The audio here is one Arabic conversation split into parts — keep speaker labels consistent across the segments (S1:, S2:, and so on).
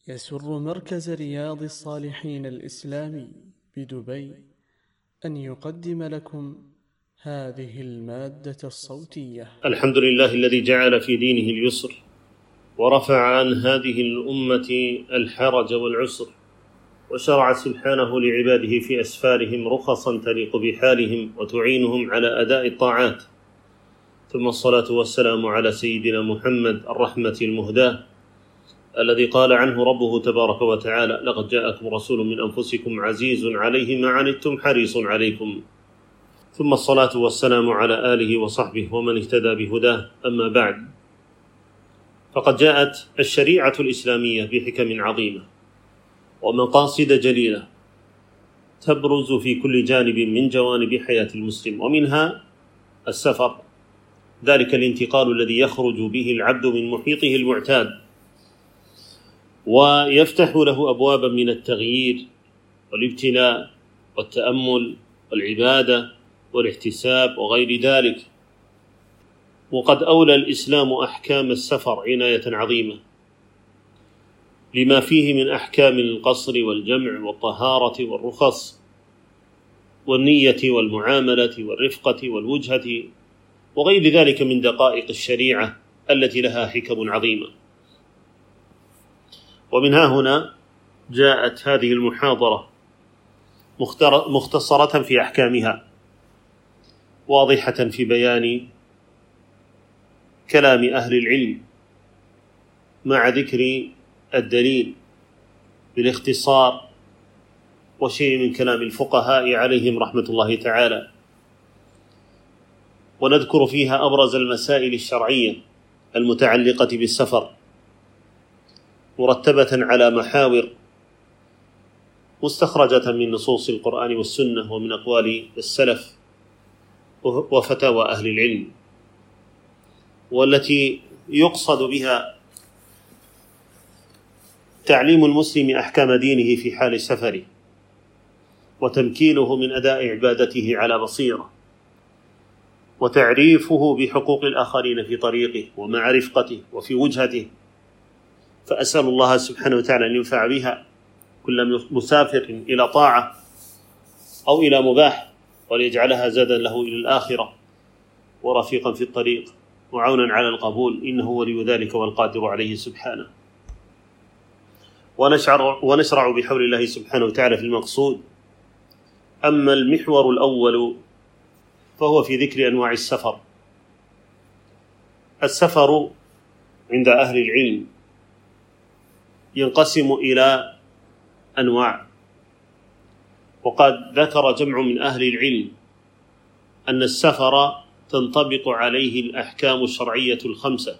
S1: يسر مركز رياض الصالحين الإسلامي بدبي أن يقدم لكم هذه المادة الصوتية.
S2: الحمد لله الذي جعل في دينه اليسر ورفع عن هذه الأمة الحرج والعسر، وشرع سبحانه لعباده في أسفارهم رخصا تليق بحالهم وتعينهم على أداء الطاعات. ثم الصلاة والسلام على سيدنا محمد الرحمة المهداة الذي قال عنه ربه تبارك وتعالى: لقد جاءكم رسول من أنفسكم عزيز عليه ما عنتم حريص عليكم. ثم الصلاة والسلام على آله وصحبه ومن اهتدى بهداه. أما بعد، فقد جاءت الشريعة الإسلامية بحكم عظيمة ومقاصد جليلة تبرز في كل جانب من جوانب حياة المسلم، ومنها السفر، ذلك الانتقال الذي يخرج به العبد من محيطه المعتاد ويفتح له أبوابا من التغيير والابتلاء والتأمل والعبادة والاحتساب وغير ذلك. وقد أولى الإسلام أحكام السفر عناية عظيمة لما فيه من أحكام القصر والجمع والطهارة والرخص والنية والمعاملة والرفقة والوجهة وغير ذلك من دقائق الشريعة التي لها حكم عظيمة. ومن هنا جاءت هذه المحاضرة مختصرة في أحكامها، واضحة في بيان كلام أهل العلم مع ذكر الدليل بالاختصار وشيء من كلام الفقهاء عليهم رحمة الله تعالى، ونذكر فيها أبرز المسائل الشرعية المتعلقة بالسفر مرتبة على محاور مستخرجة من نصوص القرآن والسنة ومن أقوال السلف وفتاوى أهل العلم، والتي يقصد بها تعليم المسلم أحكام دينه في حال سفره وتمكينه من أداء عبادته على بصيرة، وتعريفه بحقوق الآخرين في طريقه ومع رفقته وفي وجهته. فأسأل الله سبحانه وتعالى أن ينفع بها كل مسافر إلى طاعة أو إلى مباح، وليجعلها زادا له إلى الآخرة ورفيقا في الطريق وعونا على القبول، إنه ولي ذلك والقادر عليه سبحانه. ونشرع بحول الله سبحانه وتعالى في المقصود. أما المحور الأول فهو في ذكر أنواع السفر. السفر عند أهل العلم ينقسم إلى أنواع، وقد ذكر جمع من أهل العلم أن السفر تنطبق عليه الأحكام الشرعية الخمسة،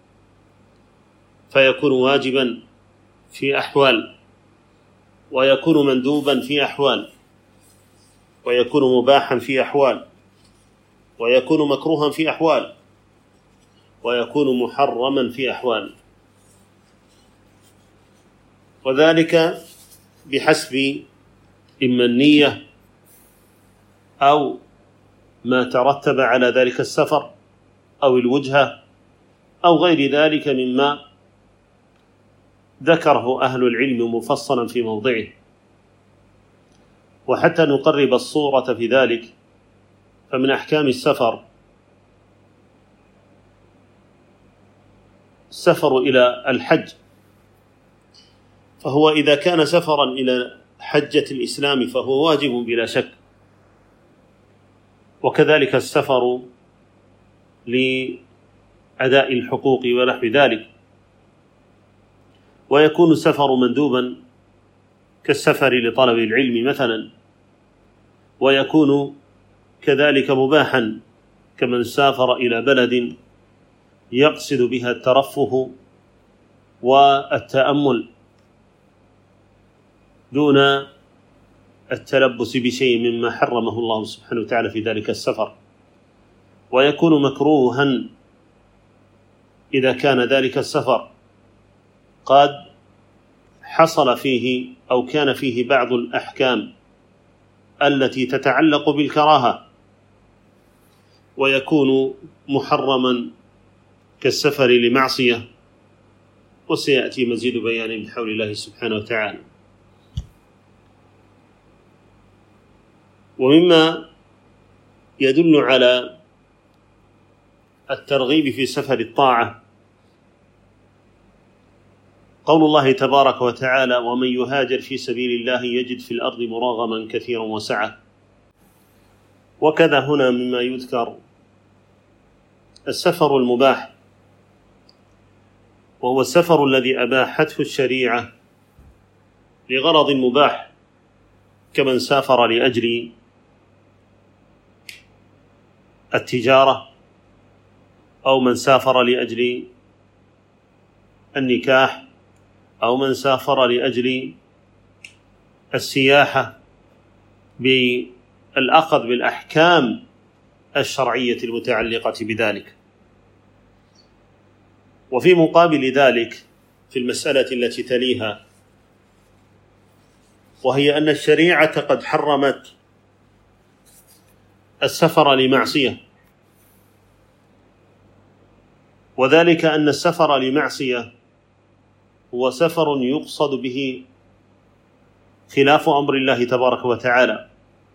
S2: فيكون واجبا في أحوال، ويكون مندوبا في أحوال، ويكون مباحا في أحوال، ويكون مكروها في أحوال، ويكون محرما في أحوال، وذلك بحسب إما النية أو ما ترتب على ذلك السفر أو الوجهة أو غير ذلك مما ذكره أهل العلم مفصلا في موضعه. وحتى نقرب الصورة في ذلك، فمن أحكام السفر السفر إلى الحج، فهو إذا كان سفرا إلى حجة الإسلام فهو واجب بلا شك، وكذلك السفر لأداء الحقوق ونحو ذلك. ويكون السفر مندوبا كالسفر لطلب العلم مثلا، ويكون كذلك مباحا كمن سافر إلى بلد يقصد بها الترفه والتأمل دون التلبس بشيء مما حرمه الله سبحانه وتعالى في ذلك السفر. ويكون مكروها إذا كان ذلك السفر قد حصل فيه أو كان فيه بعض الأحكام التي تتعلق بالكراهة. ويكون محرما كالسفر لمعصية وسيأتي مزيد بيان بحول الله سبحانه وتعالى. ومما يدل على الترغيب في سفر الطاعة قول الله تبارك وتعالى: ومن يهاجر في سبيل الله يجد في الأرض مراغما كثيرا وسعة. وكذا هنا مما يذكر السفر المباح، وهو السفر الذي أباحته الشريعة لغرض مباح، كمن سافر لأجل التجارة، أو من سافر لأجل النكاح، أو من سافر لأجل السياحة بالأخذ بالأحكام الشرعية المتعلقة بذلك. وفي مقابل ذلك في المسألة التي تليها، وهي أن الشريعة قد حرمت السفر لمعصية، وذلك أن السفر لمعصية هو سفر يقصد به خلاف أمر الله تبارك وتعالى،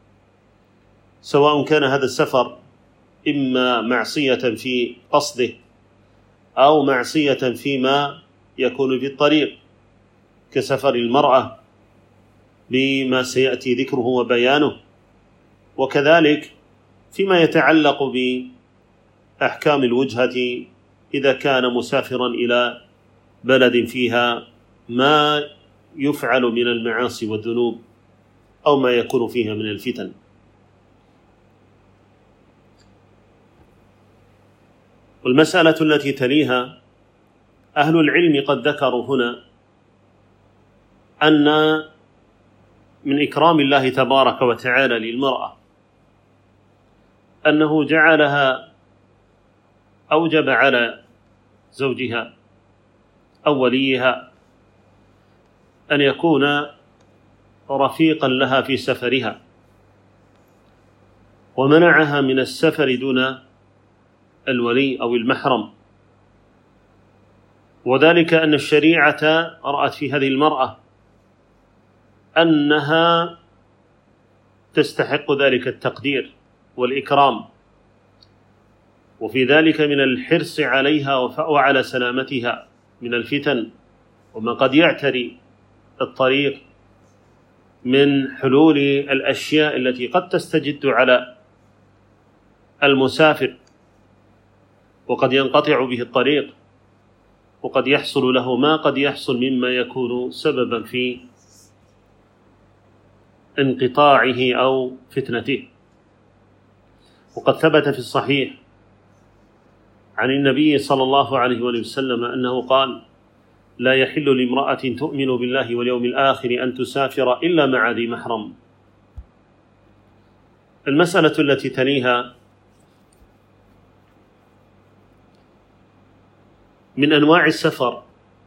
S2: سواء كان هذا السفر إما معصية في قصده أو معصية فيما يكون في الطريق، كسفر المرأة بما سيأتي ذكره وبيانه، وكذلك فيما يتعلق بأحكام الوجهة إذا كان مسافرا إلى بلد فيها ما يفعل من المعاصي والذنوب أو ما يكون فيها من الفتن. والمسألة التي تليها، أهل العلم قد ذكروا هنا أن من إكرام الله تبارك وتعالى للمرأة أنه جعلها أوجب على زوجها أو وليها أن يكون رفيقا لها في سفرها، ومنعها من السفر دون الولي أو المحرم، وذلك أن الشريعة رأت في هذه المرأة أنها تستحق ذلك التقدير والإكرام، وفي ذلك من الحرص عليها وعلى سلامتها من الفتن وما قد يعتري الطريق من حلول الأشياء التي قد تستجد على المسافر، وقد ينقطع به الطريق، وقد يحصل له ما قد يحصل مما يكون سببا في انقطاعه أو فتنته. وقد ثبت في الصحيح عن النبي صلى الله عليه وسلم أنه قال: لا يحل لامرأة تؤمن بالله واليوم الآخر أن تسافر إلا مع ذي محرم. المسألة التي تليها، من أنواع السفر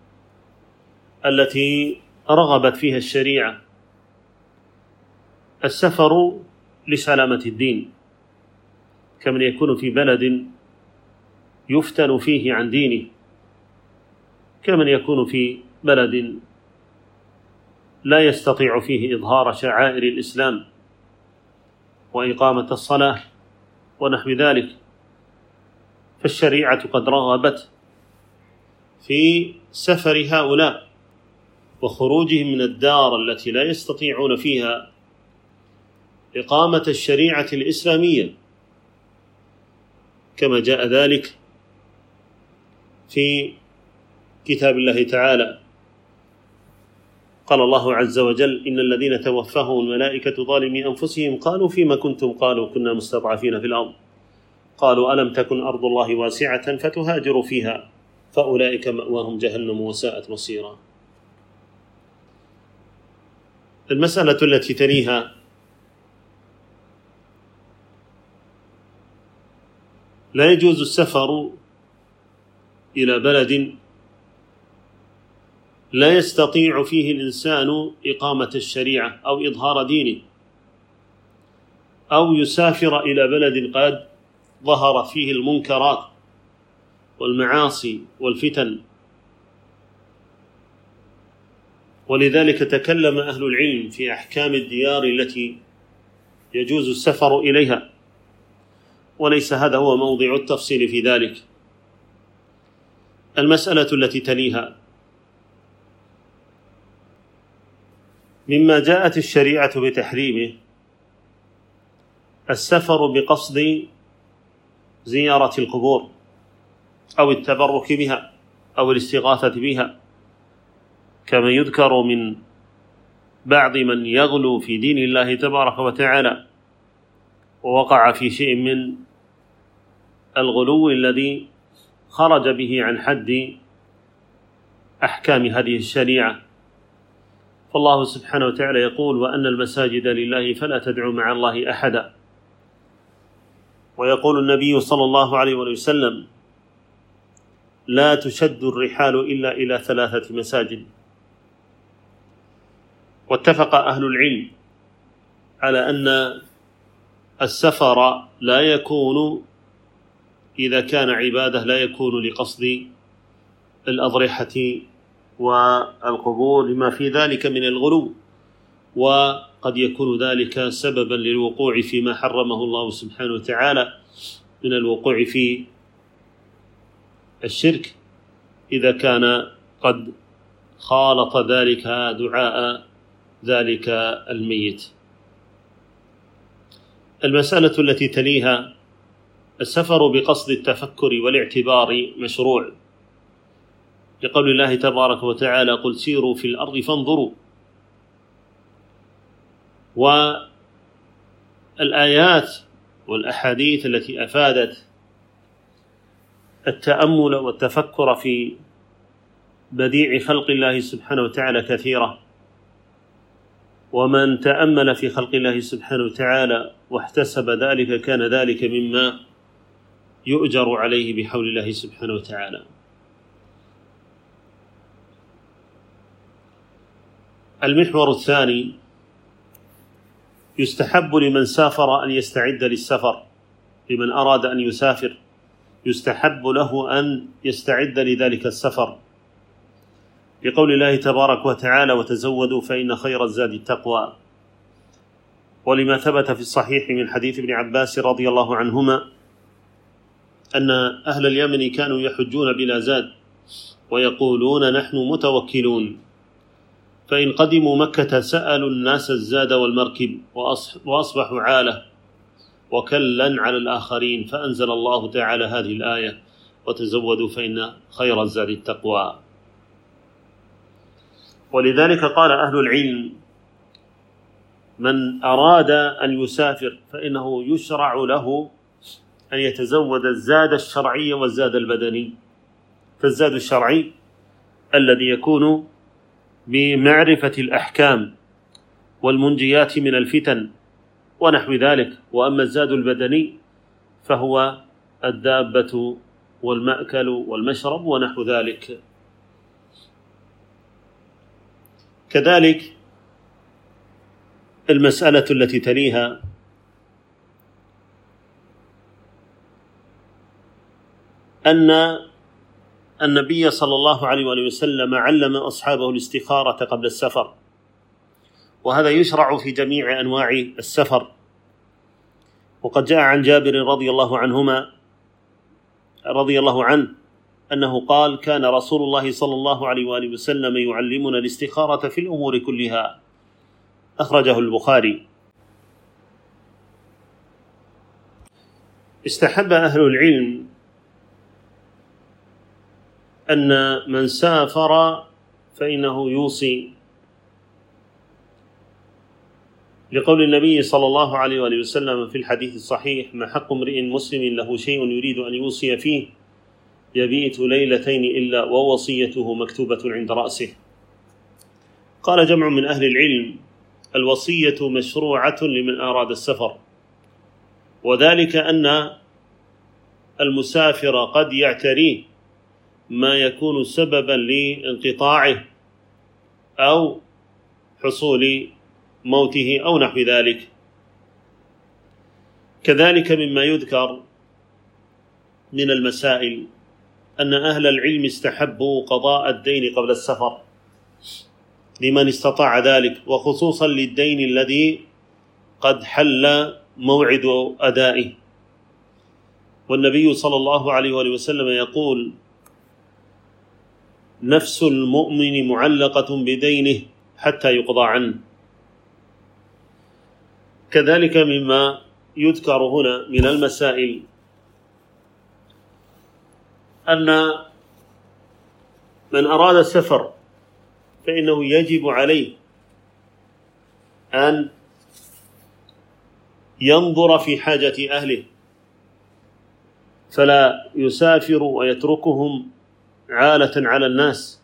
S2: التي رغبت فيها الشريعة السفر لسلامة الدين، كمن يكون في بلد يفتن فيه عن دينه، كمن يكون في بلد لا يستطيع فيه إظهار شعائر الإسلام وإقامة الصلاة ونحو ذلك، فالشريعة قد رغبت في سفر هؤلاء وخروجهم من الدار التي لا يستطيعون فيها إقامة الشريعة الإسلامية، كما جاء ذلك في كتاب الله تعالى. قال الله عز وجل: إن الذين توفاهم الملائكة ظالمي أنفسهم قالوا فيما كنتم؟ قالوا كنا مستضعفين في الأرض قالوا ألم تكن أرض الله واسعة فتهاجروا فيها فأولئك مأواهم جهنم وساءت مصيرا. المسألة التي تليها، لا يجوز السفر إلى بلد لا يستطيع فيه الإنسان إقامة الشريعة أو إظهار دينه، أو يسافر إلى بلد قد ظهرت فيه المنكرات والمعاصي والفتن، ولذلك تكلم أهل العلم في أحكام الديار التي يجوز السفر إليها، وليس هذا هو موضع التفصيل في ذلك. المسألة التي تليها: مما جاءت الشريعة بتحريمه السفر بقصد زيارة القبور أو التبرك بها أو الاستغاثة بها، كما يذكر من بعض من يغلو في دين الله تبارك وتعالى ووقع في شيء من الغلو الذي خرج به عن حد أحكام هذه الشريعة. فالله سبحانه وتعالى يقول: وأن المساجد لله فلا تدعوا مع الله أحدا. ويقول النبي صلى الله عليه وسلم: لا تشد الرحال إلا إلى 3 مساجد. واتفق أهل العلم على أن السفر لا يكون، إذا كان عبادة، لا يكون لقصد الأضرحة والقبور لما في ذلك من الغلو، وقد يكون ذلك سببا للوقوع فيما حرمه الله سبحانه وتعالى من الوقوع في الشرك، إذا كان قد خالط ذلك دعاء ذلك الميت. المسألة التي تليها: السفر بقصد التفكر والاعتبار مشروع، لقول الله تبارك وتعالى: قل سيروا في الأرض فانظروا. والآيات والأحاديث التي أفادت التأمل والتفكر في بديع خلق الله سبحانه وتعالى كثيرة، ومن تأمل في خلق الله سبحانه وتعالى واحتسب ذلك كان ذلك مما يؤجر عليه بحول الله سبحانه وتعالى. المحور الثاني: يستحب لمن سافر أن يستعد للسفر. لمن أراد أن يسافر يستحب له أن يستعد لذلك السفر، لقول الله تبارك وتعالى: وتزودوا فإن خير الزاد التقوى. ولما ثبت في الصحيح من حديث ابن عباس رضي الله عنهما أن أهل اليمن كانوا يحجون بلا زاد ويقولون: نحن متوكلون، فإن قدموا مكة سألوا الناس الزاد والمركب وأصبحوا عالة وكلا على الآخرين، فأنزل الله تعالى هذه الآية: وتزودوا فإن خير الزاد التقوى. ولذلك قال أهل العلم: من أراد أن يسافر فإنه يشرع له أن يتزود الزاد الشرعي والزاد البدني. فالزاد الشرعي الذي يكون بمعرفة الأحكام والمنجيات من الفتن ونحو ذلك، وأما الزاد البدني فهو الدابة والمأكل والمشرب ونحو ذلك. كذلك المسألة التي تليها: أن النبي صلى الله عليه وسلم علم أصحابه الاستخارة قبل السفر، وهذا يشرع في جميع أنواع السفر. وقد جاء عن جابر رضي الله عنه أنه قال: كان رسول الله صلى الله عليه وآله وسلم يعلمنا الاستخارة في الأمور كلها. أخرجه البخاري. استحب أهل العلم أن من سافر فإنه يوصي، لقول النبي صلى الله عليه وآله وسلم في الحديث الصحيح: ما حق امرئ مسلم له شيء يريد أن يوصي فيه يبيت ليلتين إلا ووصيته مكتوبة عند رأسه. قال جمع من أهل العلم: الوصية مشروعة لمن أراد السفر، وذلك أن المسافر قد يعتريه ما يكون سببا لانقطاعه أو حصول موته أو نحو ذلك. كذلك مما يذكر من المسائل أن أهل العلم استحبوا قضاء الدين قبل السفر، لمن استطاع ذلك، وخصوصا للدين الذي قد حل موعد أدائه. والنبي صلى الله عليه وآله وسلم يقول: نفس المؤمن معلقة بدينه حتى يقضى عنه. كذلك مما يذكر هنا من المسائل أن من أراد السفر فإنه يجب عليه أن ينظر في حاجة أهله، فلا يسافر ويتركهم عالة على الناس.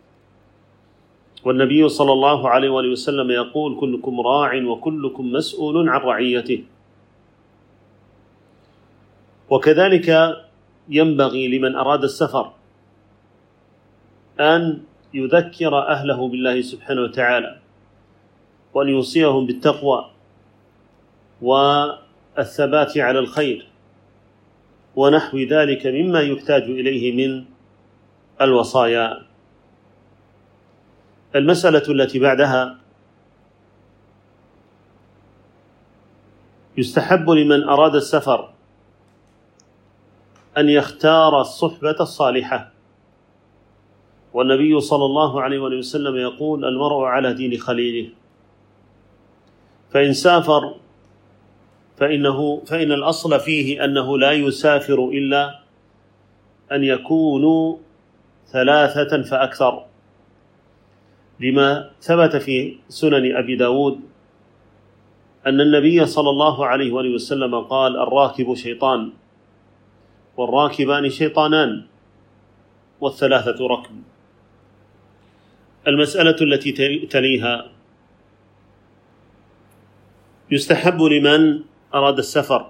S2: والنبي صلى الله عليه وآله وسلم يقول: كلكم راع وكلكم مسؤول عن رعيته. وكذلك ينبغي لمن أراد السفر أن يذكر أهله بالله سبحانه وتعالى، وأن يوصيهم بالتقوى والثبات على الخير ونحو ذلك مما يحتاج إليه من الوصايا. المسألة التي بعدها: يستحب لمن أراد السفر أن يختار الصحبة الصالحة. والنبي صلى الله عليه وسلم يقول: المرء على دين خليله. فإن سافر فإن الأصل فيه أنه لا يسافر إلا أن يكونوا 3 فأكثر، لما ثبت في سنن أبي داود أن النبي صلى الله عليه وسلم قال: الراكب شيطان، والراكبان شيطانان، وال3 ركب. المسألة التي تليها: يستحب لمن أراد السفر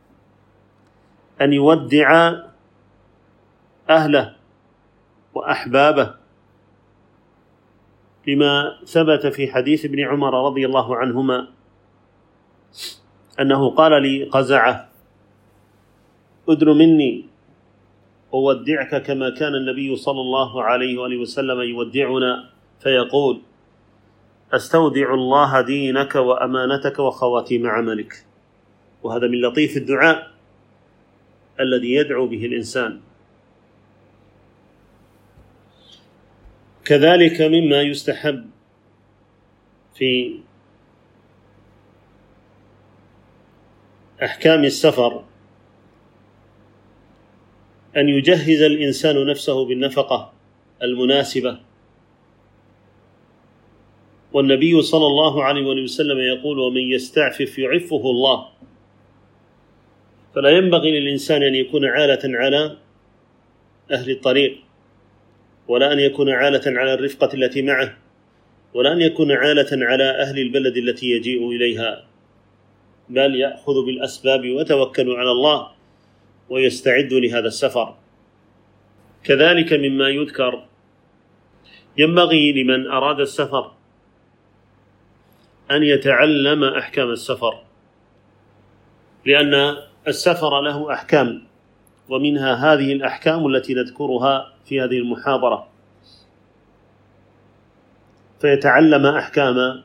S2: أن يودع أهله وأحبابه، لما ثبت في حديث ابن عمر رضي الله عنهما أنه قال لقزعة: أدن مني أودعك كما كان النبي صلى الله عليه وآله وسلم يودعنا، فيقول: أستودع الله دينك وأمانتك وخواتيم عملك. وهذا من لطيف الدعاء الذي يدعو به الإنسان. كذلك مما يستحب في أحكام السفر أن يجهز الإنسان نفسه بالنفقة المناسبة. والنبي صلى الله عليه وسلم يقول: ومن يستعفف يعفه الله. فلا ينبغي للإنسان أن يكون عالة على أهل الطريق، ولا أن يكون عالة على الرفقة التي معه، ولا أن يكون عالة على أهل البلد التي يجيء إليها، بل يأخذ بالأسباب ويتوكل على الله ويستعد لهذا السفر. كذلك مما يذكر: ينبغي لمن أراد السفر أن يتعلم أحكام السفر، لأن السفر له أحكام، ومنها هذه الأحكام التي نذكرها في هذه المحاضرة. فيتعلم أحكام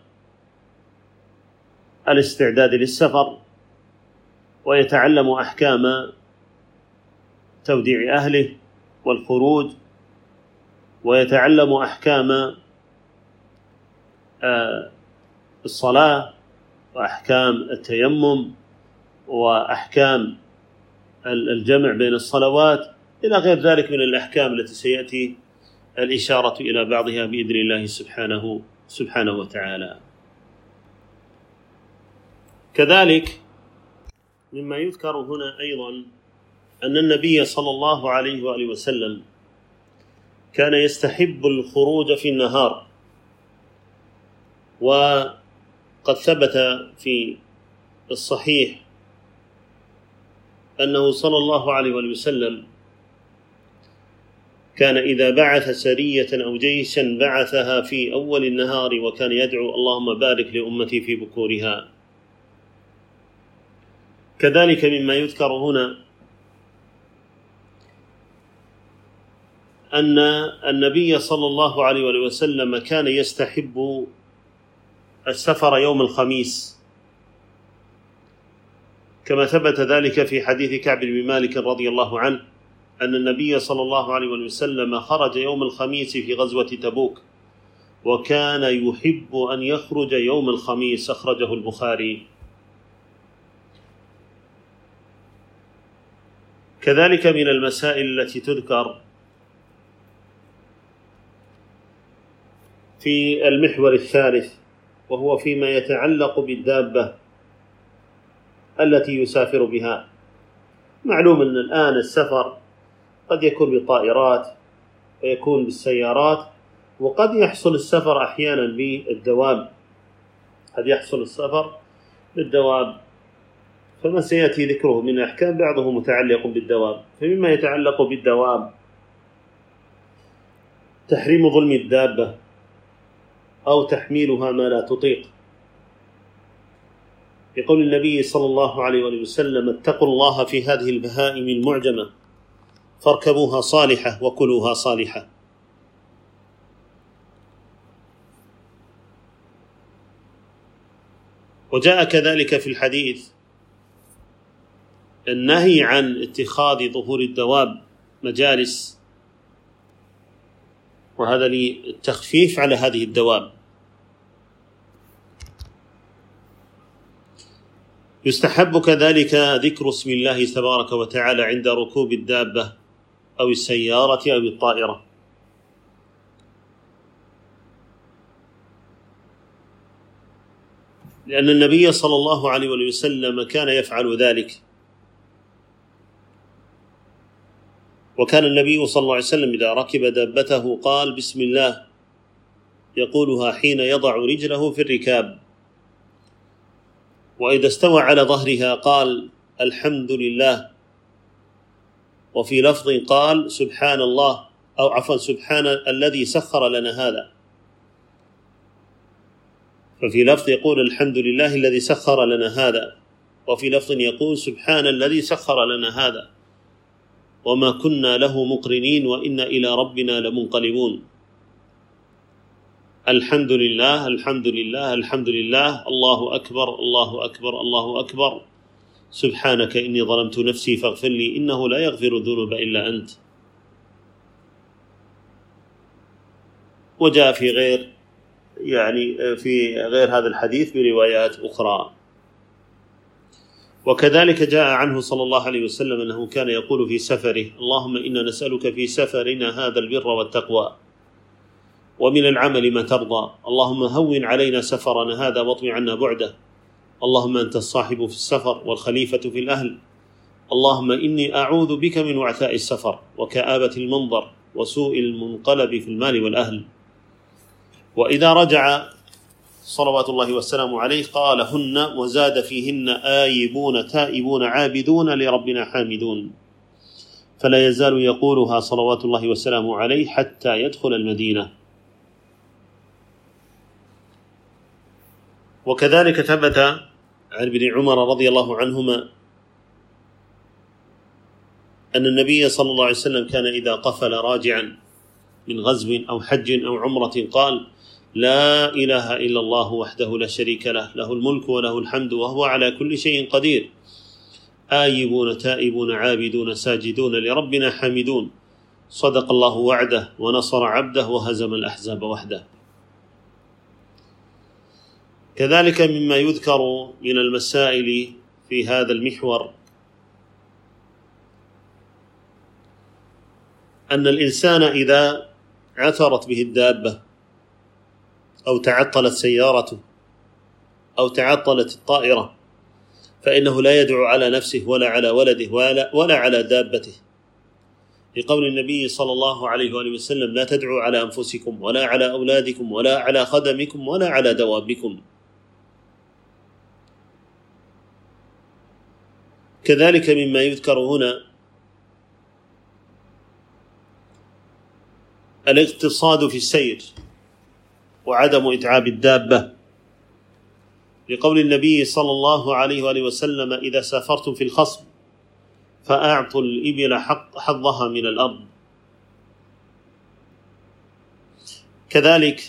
S2: الاستعداد للسفر، ويتعلم أحكام توديع أهله والخروج، ويتعلم أحكام الصلاة، وأحكام التيمم، وأحكام الجمع بين الصلوات، إلى غير ذلك من الأحكام التي سيأتي الإشارة إلى بعضها بإذن الله سبحانه وتعالى. كذلك مما يذكر هنا أيضا أن النبي صلى الله عليه وآله وسلم كان يستحب الخروج في النهار، وقد ثبت في الصحيح أنه صلى الله عليه وآله وسلم كان إذا بعث سرية أو جيشا بعثها في أول النهار، وكان يدعو: اللهم بارك لأمتي في بكورها. كذلك مما يذكر هنا أن النبي صلى الله عليه وسلم كان يستحب السفر يوم الخميس، كما ثبت ذلك في حديث كعب بن مالك رضي الله عنه أن النبي صلى الله عليه وسلم خرج يوم الخميس في غزوة تبوك، وكان يحب أن يخرج يوم الخميس، أخرجه البخاري. كذلك من المسائل التي تذكر في المحور الثالث، وهو فيما يتعلق بالدابة التي يسافر بها. معلوم أن الآن السفر قد يكون بالطائرات ويكون بالسيارات، وقد يحصل السفر أحيانا بالدواب، قد يحصل السفر بالدواب، فما سيأتي ذكره من أحكام بعضه متعلق بالدواب. فمما يتعلق بالدواب تحريم ظلم الدابة أو تحميلها ما لا تطيق، بقول النبي صلى الله عليه وسلم: اتقوا الله في هذه البهائم المعجمة فاركبوها صالحة وكلوها صالحة. وجاء كذلك في الحديث النهي عن اتخاذ ظهور الدواب مجالس، وهذا للتخفيف على هذه الدواب. يستحب كذلك ذكر اسم الله تبارك وتعالى عند ركوب الدابة أو السيارة أو الطائرة، لأن النبي صلى الله عليه وسلم كان يفعل ذلك. وكان النبي صلى الله عليه وسلم إذا ركب دابته قال: بسم الله، يقولها حين يضع رجله في الركاب، وإذا استوى على ظهرها قال: الحمد لله. وفي لفظ قال: سبحان الله، أو عفوا سبحان الذي سخر لنا هذا. ففي لفظ يقول: الحمد لله الذي سخر لنا هذا، وفي لفظ يقول: سبحان الذي سخر لنا هذا، وما كنا له مقرنين وإنا إلى ربنا لمنقلبون. الحمد لله الحمد لله الحمد لله، الله أكبر الله أكبر الله أكبر، سبحانك إني ظلمت نفسي فاغفر لي إنه لا يغفر الذنوب إلا أنت. وجاء في غير هذا الحديث بروايات أخرى. وكذلك جاء عنه صلى الله عليه وسلم أنه كان يقول في سفره: اللهم إنا نسألك في سفرنا هذا البر والتقوى، ومن العمل ما ترضى، اللهم هون علينا سفرنا هذا واطوي عنا بعده، اللهم أنت الصاحب في السفر والخليفة في الأهل، اللهم إني أعوذ بك من وعثاء السفر وكآبة المنظر وسوء المنقلب في المال والأهل. وإذا رجع صلوات الله والسلام عليه قالهن، وزاد فيهن: آيبون تائبون عابدون لربنا حامدون. فلا يزال يقولها صلوات الله والسلام عليه حتى يدخل المدينة. وكذلك ثبت عن ابن عمر رضي الله عنهما أن النبي صلى الله عليه وسلم كان إذا قفل راجعا من غزو أو حج أو عمرة قال: لا إله إلا الله وحده لا شريك له، له الملك وله الحمد وهو على كل شيء قدير، آيبون تائبون عابدون ساجدون لربنا حامدون، صدق الله وعده ونصر عبده وهزم الأحزاب وحده. كذلك مما يذكر من المسائل في هذا المحور أن الإنسان إذا عثرت به الدابة أو تعطلت سيارته أو تعطلت الطائرة فإنه لا يدعو على نفسه ولا على ولده ولا على دابته، لقول النبي صلى الله عليه وآله وسلم: لا تدعوا على أنفسكم ولا على أولادكم ولا على خدمكم ولا على دوابكم. كذلك مما يذكر هنا الاقتصاد في السير وعدم إتعاب الدابة، لقول النبي صلى الله عليه وآله وسلم: إذا سافرتم في الخصم فأعطوا الإبل حظها من الأرض. كذلك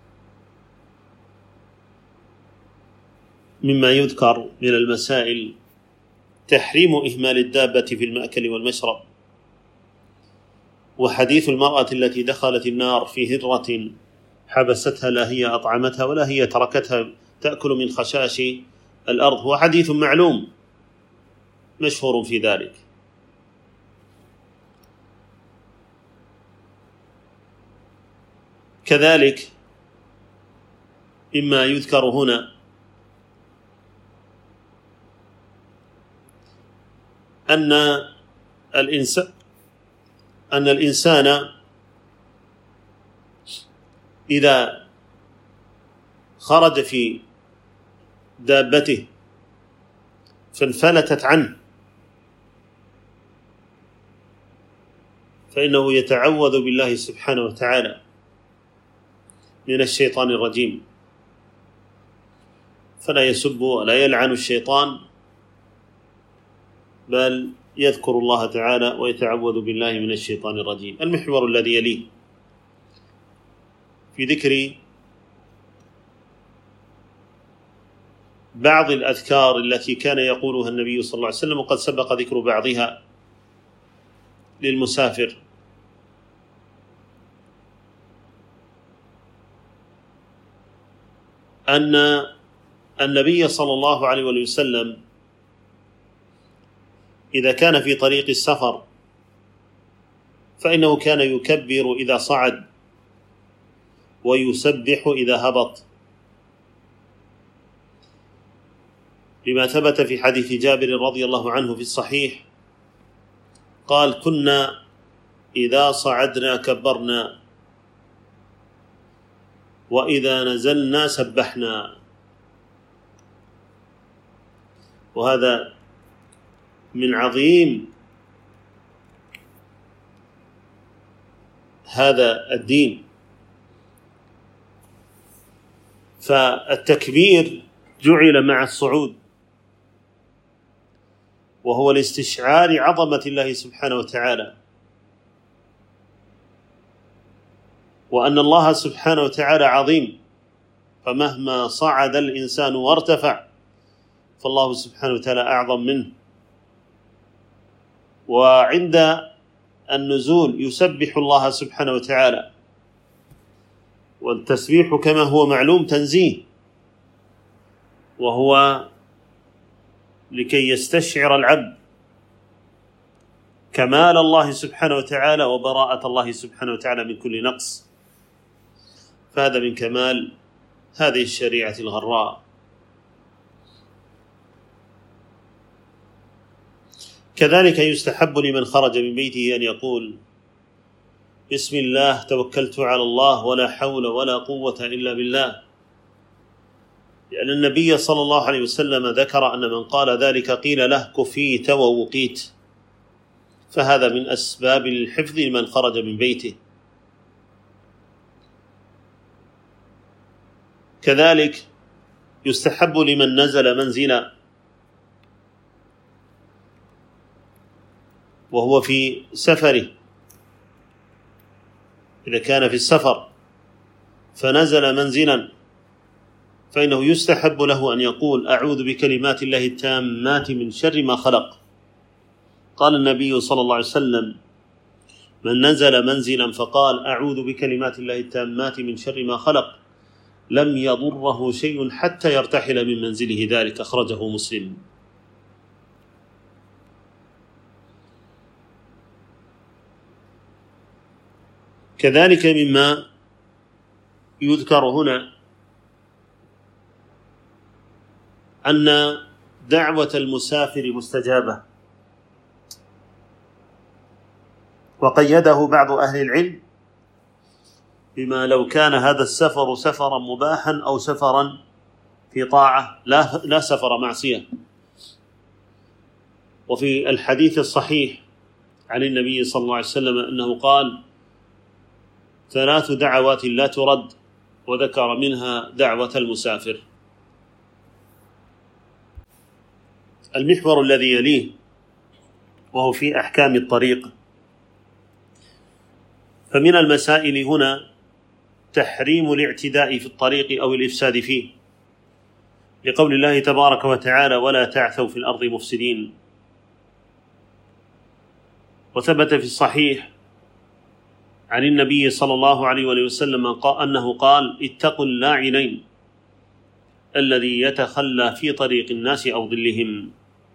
S2: مما يذكر من المسائل تحريم إهمال الدابة في المأكل والمشرب، وحديث المرأة التي دخلت النار في هرة حبستها لا هي أطعمتها ولا هي تركتها تأكل من خشاش الأرض، هو حديث معلوم مشهور في ذلك. كذلك مما يذكر هنا أن الإنسان إذا خرج في دابته فانفلتت عنه فإنه يتعوذ بالله سبحانه وتعالى من الشيطان الرجيم، فلا يسب ولا يلعن الشيطان، بل يذكر الله تعالى ويتعوذ بالله من الشيطان الرجيم. المحور الذي يليه في ذكر بعض الأذكار التي كان يقولها النبي صلى الله عليه وسلم، وقد سبق ذكر بعضها للمسافر. أن النبي صلى الله عليه وسلم إذا كان في طريق السفر فإنه كان يكبر إذا صعد ويسبح إذا هبط، لما ثبت في حديث جابر رضي الله عنه في الصحيح قال: كنا إذا صعدنا كبرنا وإذا نزلنا سبحنا. وهذا من عظيم هذا الدين. فالتكبير جعل مع الصعود، وهو لاستشعار عظمة الله سبحانه وتعالى، وأن الله سبحانه وتعالى عظيم، فمهما صعد الإنسان وارتفع فالله سبحانه وتعالى أعظم منه. وعند النزول يسبح الله سبحانه وتعالى، والتسبيح كما هو معلوم تنزيه، وهو لكي يستشعر العبد كمال الله سبحانه وتعالى وبراءة الله سبحانه وتعالى من كل نقص. فهذا من كمال هذه الشريعة الغراء. كذلك يستحب لمن خرج من بيته أن يقول: بسم الله توكلت على الله ولا حول ولا قوة إلا بالله، لأن النبي صلى الله عليه وسلم ذكر أن من قال ذلك قيل له: كفيت ووقيت. فهذا من أسباب الحفظ لمن خرج من بيته. كذلك يستحب لمن نزل منزلا وهو في سفره، إذا كان في السفر فنزل منزلا، فإنه يستحب له أن يقول: أعوذ بكلمات الله التامات من شر ما خلق. قال النبي صلى الله عليه وسلم: من نزل منزلا فقال: أعوذ بكلمات الله التامات من شر ما خلق لم يضره شيء حتى يرتحل من منزله ذلك. أخرجه مسلم. كذلك مما يذكر هنا أن دعوة المسافر مستجابة، وقيده بعض أهل العلم بما لو كان هذا السفر سفرا مباحا أو سفرا في طاعة لا سفر معصية. وفي الحديث الصحيح عن النبي صلى الله عليه وسلم أنه قال: 3 دعوات لا ترد، وذكر منها دعوة المسافر. المحور الذي يليه وهو في أحكام الطريق، فمن المسائل هنا تحريم الاعتداء في الطريق أو الإفساد فيه، لقول الله تبارك وتعالى: ولا تعثوا في الأرض مفسدين. وثبت في الصحيح عن النبي صلى الله عليه وسلم أنه قال: اتقوا اللاعنين، الذي يتخلى في طريق الناس أو ظلهم.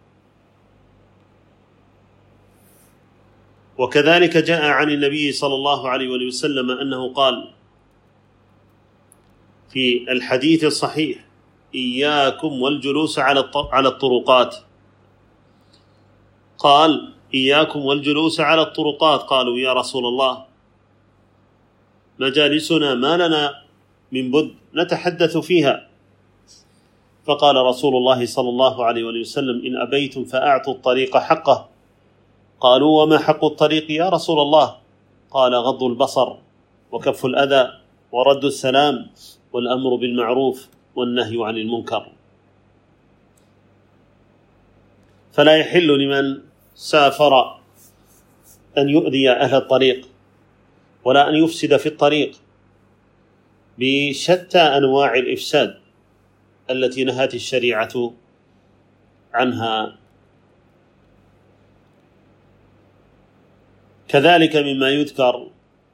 S2: وكذلك جاء عن النبي صلى الله عليه وسلم أنه قال في الحديث الصحيح: إياكم والجلوس على الطرقات. قال: إياكم والجلوس على الطرقات. قالوا: يا رسول الله، مجالسنا ما لنا من بد نتحدث فيها. فقال رسول الله صلى الله عليه وسلم: إن أبيتم فأعطوا الطريق حقه. قالوا: وما حق الطريق يا رسول الله؟ قال: غض البصر، وكف الأذى، ورد السلام، والأمر بالمعروف، والنهي عن المنكر. فلا يحل لمن سافر أن يؤذي أهل الطريق، ولا أن يفسد في الطريق بشتى أنواع الإفساد التي نهت الشريعة عنها. كذلك مما يذكر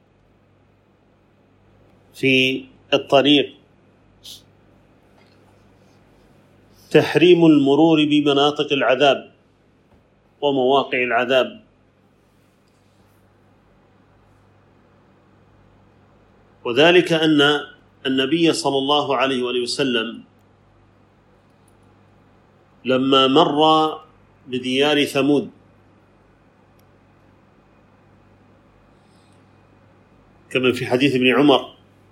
S2: في الطريق تحريم المرور بمناطق العذاب ومواقع العذاب، وذلك أن النبي صلى الله عليه وسلم لما مر بديار ثمود كما في حديث ابن عمر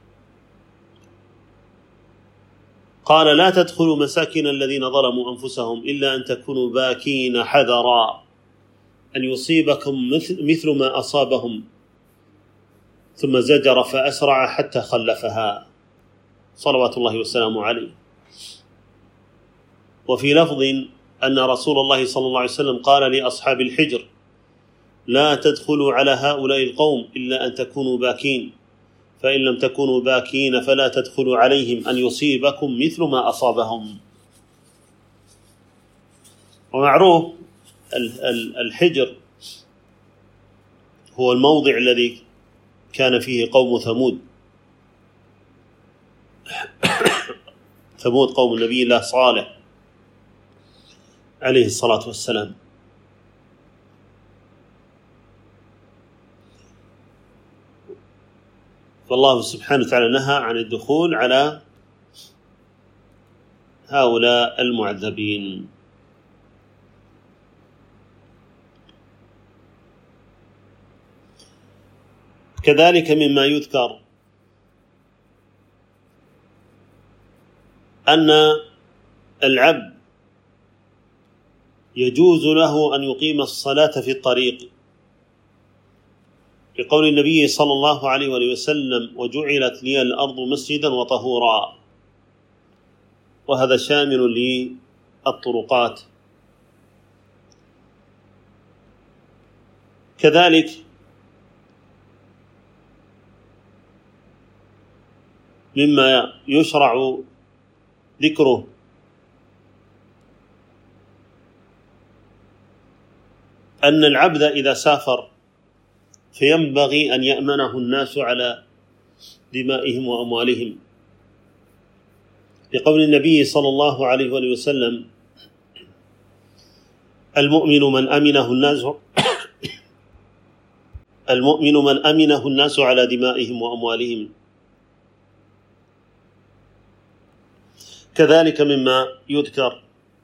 S2: قال: لا تدخلوا مساكن الذين ظلموا أنفسهم إلا أن تكونوا باكين حذرا أن يصيبكم مثل ما أصابهم، ثم زجر فأسرع حتى خلفها صلوات الله وسلامه عليه. وفي لفظ أن رسول الله صلى الله عليه وسلم قال لأصحاب الحجر: لا تدخلوا على هؤلاء القوم إلا أن تكونوا باكين، فإن لم تكونوا باكين فلا تدخلوا عليهم أن يصيبكم مثل ما أصابهم. ومعروف الحجر هو الموضع الذي كان فيه قوم ثمود قوم النبي الله صالح عليه الصلاة والسلام. فالله سبحانه وتعالى نهى عن الدخول على هؤلاء المعذبين. كذلك مما يذكر أن العبد يجوز له أن يقيم الصلاة في الطريق، لقول النبي صلى الله عليه وسلم: وجعلت لي الأرض مسجدا وطهورا. وهذا شامل للطرقات. كذلك مما يشرع ذكره أن العبد إذا سافر فينبغي أن يأمنه الناس على دمائهم وأموالهم، لقول النبي صلى الله عليه وسلم: المؤمن من أمنه الناس على دمائهم وأموالهم. كذلك مما يذكر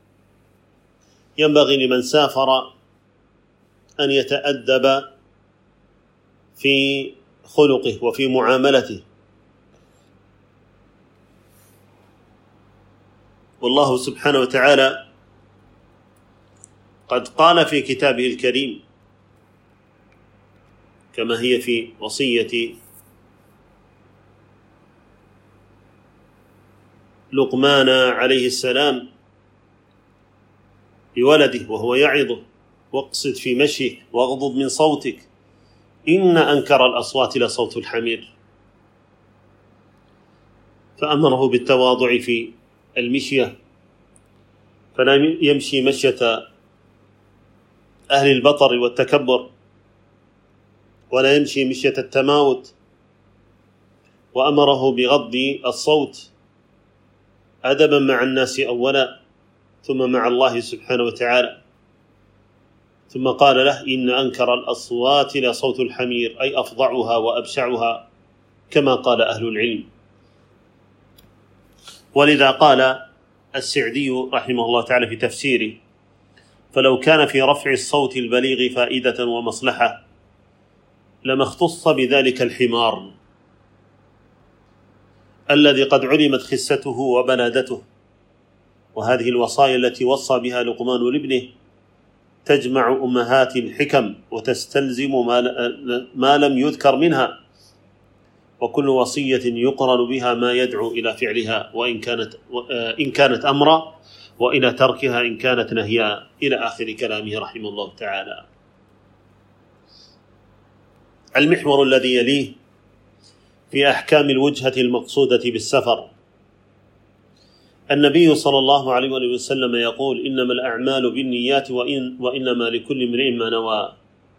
S2: ينبغي لمن سافر أن يتأدب في خلقه وفي معاملته. والله سبحانه وتعالى قد قال في كتابه الكريم كما هي في وصية لقمان عليه السلام لولده وهو يعظه: واقصد في مشيك واغضض من صوتك إن أنكر الأصوات لصوت الحمير. فأمره بالتواضع في المشية، فلا يمشي مشية أهل البطر والتكبر، ولا يمشي مشية التماوت، وأمره بغض الصوت أدبا مع الناس أولا ثم مع الله سبحانه وتعالى، ثم قال له: إن أنكر الأصوات لصوت الحمير، أي أفظعها وأبشعها، كما قال أهل العلم. ولذا قال السعدي رحمه الله تعالى في تفسيره: فلو كان في رفع الصوت البليغ فائدة ومصلحة لما اختص بذلك الحمار الذي قد علمت خسته وبلادته. وهذه الوصايا التي وصى بها لقمان لابنه تجمع أمهات الحكم وتستلزم ما لم يذكر منها، وكل وصية يقرن بها ما يدعو إلى فعلها إن كانت أمرا، وإلى تركها إن كانت نهيا، إلى آخر كلامه رحمه الله تعالى. المحور الذي يليه في أحكام الوجهة المقصودة بالسفر. النبي صلى الله عليه وسلم يقول: إنما الأعمال بالنيات وإنما لكل امرئ ما نوى.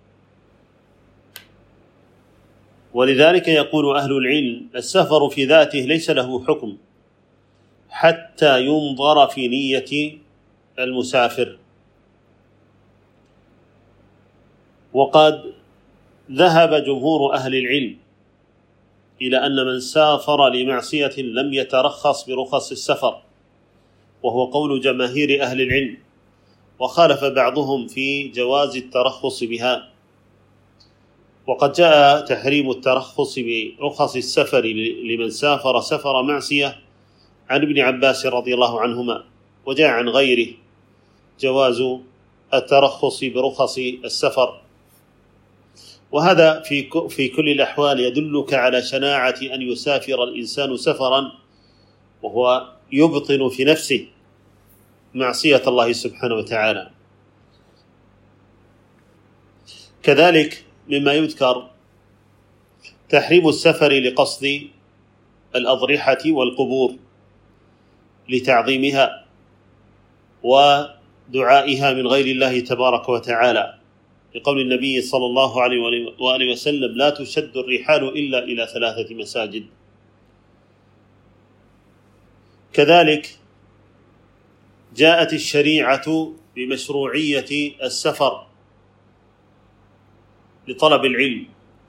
S2: ولذلك يقول أهل العلم: السفر في ذاته ليس له حكم حتى ينظر في نية المسافر. وقد ذهب جمهور أهل العلم إلى أن من سافر لمعصية لم يترخص برخص السفر، وهو قول جماهير أهل العلم، وخالف بعضهم في جواز الترخص بها. وقد جاء تحريم الترخص برخص السفر لمن سافر سفر معصية عن ابن عباس رضي الله عنهما، وجاء عن غيره جواز الترخص برخص السفر. وهذا في كل الأحوال يدلك على شناعة أن يسافر الإنسان سفرا وهو يبطن في نفسه معصية الله سبحانه وتعالى. كذلك مما يذكر تحريم السفر لقصد الأضرحة والقبور لتعظيمها ودعائها من غير الله تبارك وتعالى، لقول النبي صلى الله عليه وآله وسلم: لا تشد الرحال إلا إلى 3 مساجد. كذلك جاءت الشريعة بمشروعية السفر لطلب العلم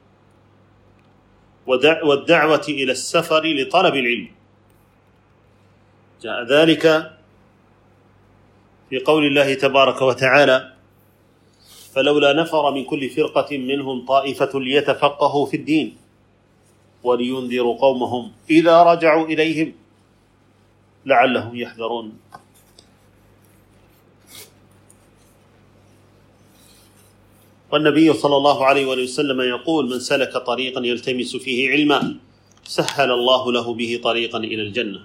S2: والدعوة إلى السفر لطلب العلم. جاء ذلك في قول الله تبارك وتعالى: فلولا نفر من كل فرقة منهم طائفة ليتفقهوا في الدين ولينذروا قومهم إذا رجعوا إليهم لعلهم يحذرون. والنبي صلى الله عليه وسلم يقول: من سلك طريقا يلتمس فيه علما سهل الله له به طريقا إلى الجنة.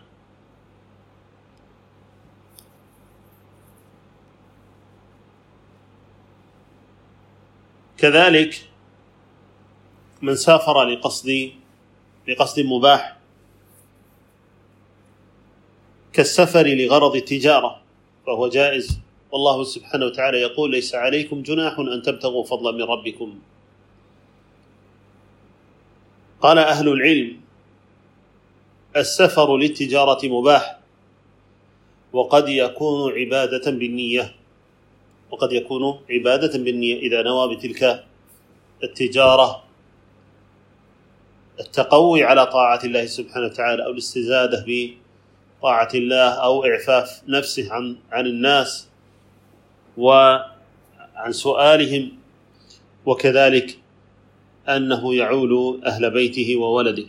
S2: كذلك من سافر لقصد مباح كالسفر لغرض التجارة فهو جائز، والله سبحانه وتعالى يقول: ليس عليكم جناح أن تبتغوا فضلا من ربكم. قال أهل العلم: السفر للتجارة مباح، وقد يكون عبادة بالنية إذا نوى بتلك التجارة التقوي على طاعة الله سبحانه وتعالى، أو الاستزادة بطاعة الله، أو إعفاف نفسه عن الناس وعن سؤالهم، وكذلك أنه يعول أهل بيته وولده.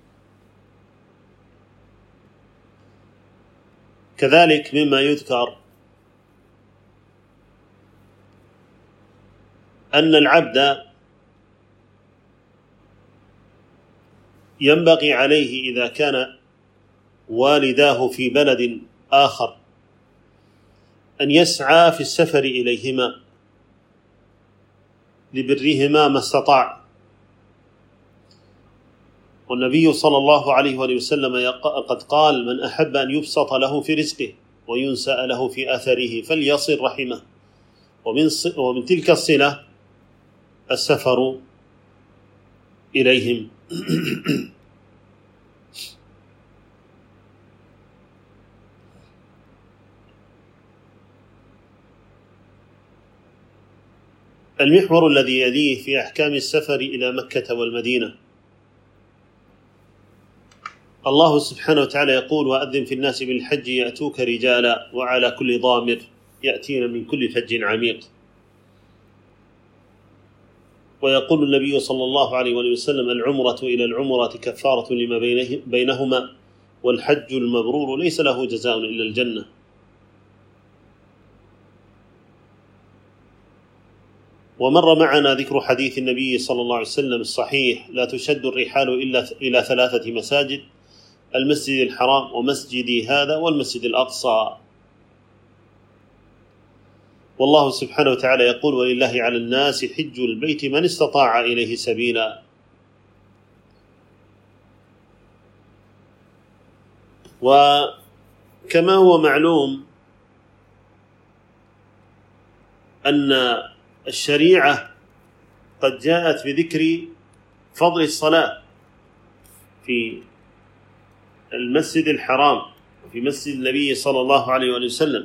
S2: كذلك مما يذكر أن العبد ينبغي عليه إذا كان والداه في بلد آخر أن يسعى في السفر إليهما لبرهما ما استطاع، والنبي صلى الله عليه وآله وسلم قد قال: من أحب أن يبسط له في رزقه وينسأ له في أثره فليصل رحمه. ومن تلك الصلة السفر إليهم. المحور الذي يليه في أحكام السفر إلى مكة والمدينة، الله سبحانه وتعالى يقول: وأذن في الناس بالحج يأتوك رجالا وعلى كل ضامر يأتين من كل فج عميق. ويقول النبي صلى الله عليه وسلم: العمرة إلى العمرة كفارة لما بينهما، والحج المبرور ليس له جزاء إلا الجنة. ومر معنا ذكر حديث النبي صلى الله عليه وسلم الصحيح: لا تشد الرحال إلا إلى 3 مساجد: المسجد الحرام ومسجدي هذا والمسجد الأقصى. والله سبحانه وتعالى يقول: ولله على الناس حج البيت من استطاع إليه سبيلا. وكما هو معلوم أن الشريعة قد جاءت بذكر فضل الصلاة في المسجد الحرام وفي مسجد النبي صلى الله عليه وسلم.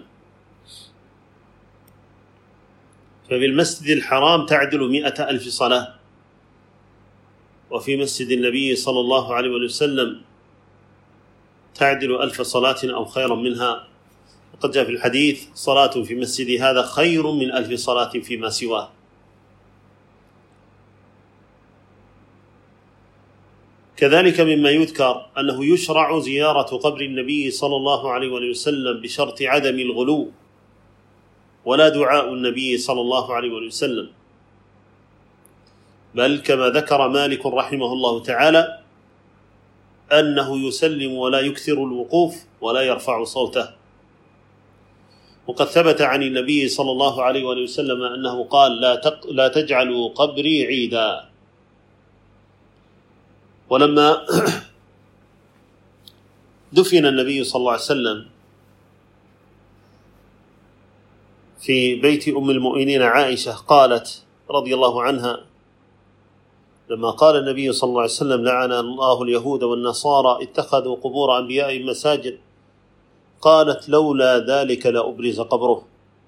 S2: ففي المسجد الحرام تعدل 100,000 صلاة، وفي مسجد النبي صلى الله عليه وسلم تعدل 1000 صلاة أو خيرا منها. وقد جاء في الحديث: صلاة في مسجد هذا خير من 1000 صلاة فيما سواه. كذلك مما يذكر أنه يشرع زيارة قبر النبي صلى الله عليه وسلم بشرط عدم الغلو ولا دعاء النبي صلى الله عليه وسلم، بل كما ذكر مالك رحمه الله تعالى أنه يسلم ولا يكثر الوقوف ولا يرفع صوته. وقد ثبت عن النبي صلى الله عليه وسلم أنه قال: لا تجعلوا قبري عيدا. ولما دفن النبي صلى الله عليه وسلم في بيت أم المؤمنين عائشة قالت رضي الله عنها: لما قال النبي صلى الله عليه وسلم: لعن الله اليهود والنصارى اتخذوا قبور أنبيائهم مساجد، قالت: لولا ذلك لأبرز قبره.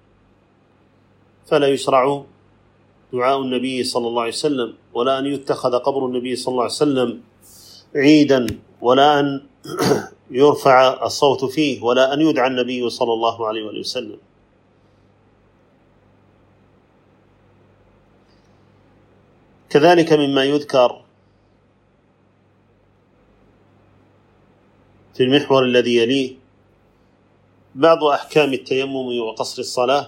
S2: فلا يشرع دعاء النبي صلى الله عليه وسلم، ولا أن يتخذ قبر النبي صلى الله عليه وسلم عيدا، ولا أن يرفع الصوت فيه، ولا أن يدعى النبي صلى الله عليه وسلم. كذلك مما يذكر في المحور الذي يليه بعض أحكام التيمم وقصر الصلاة.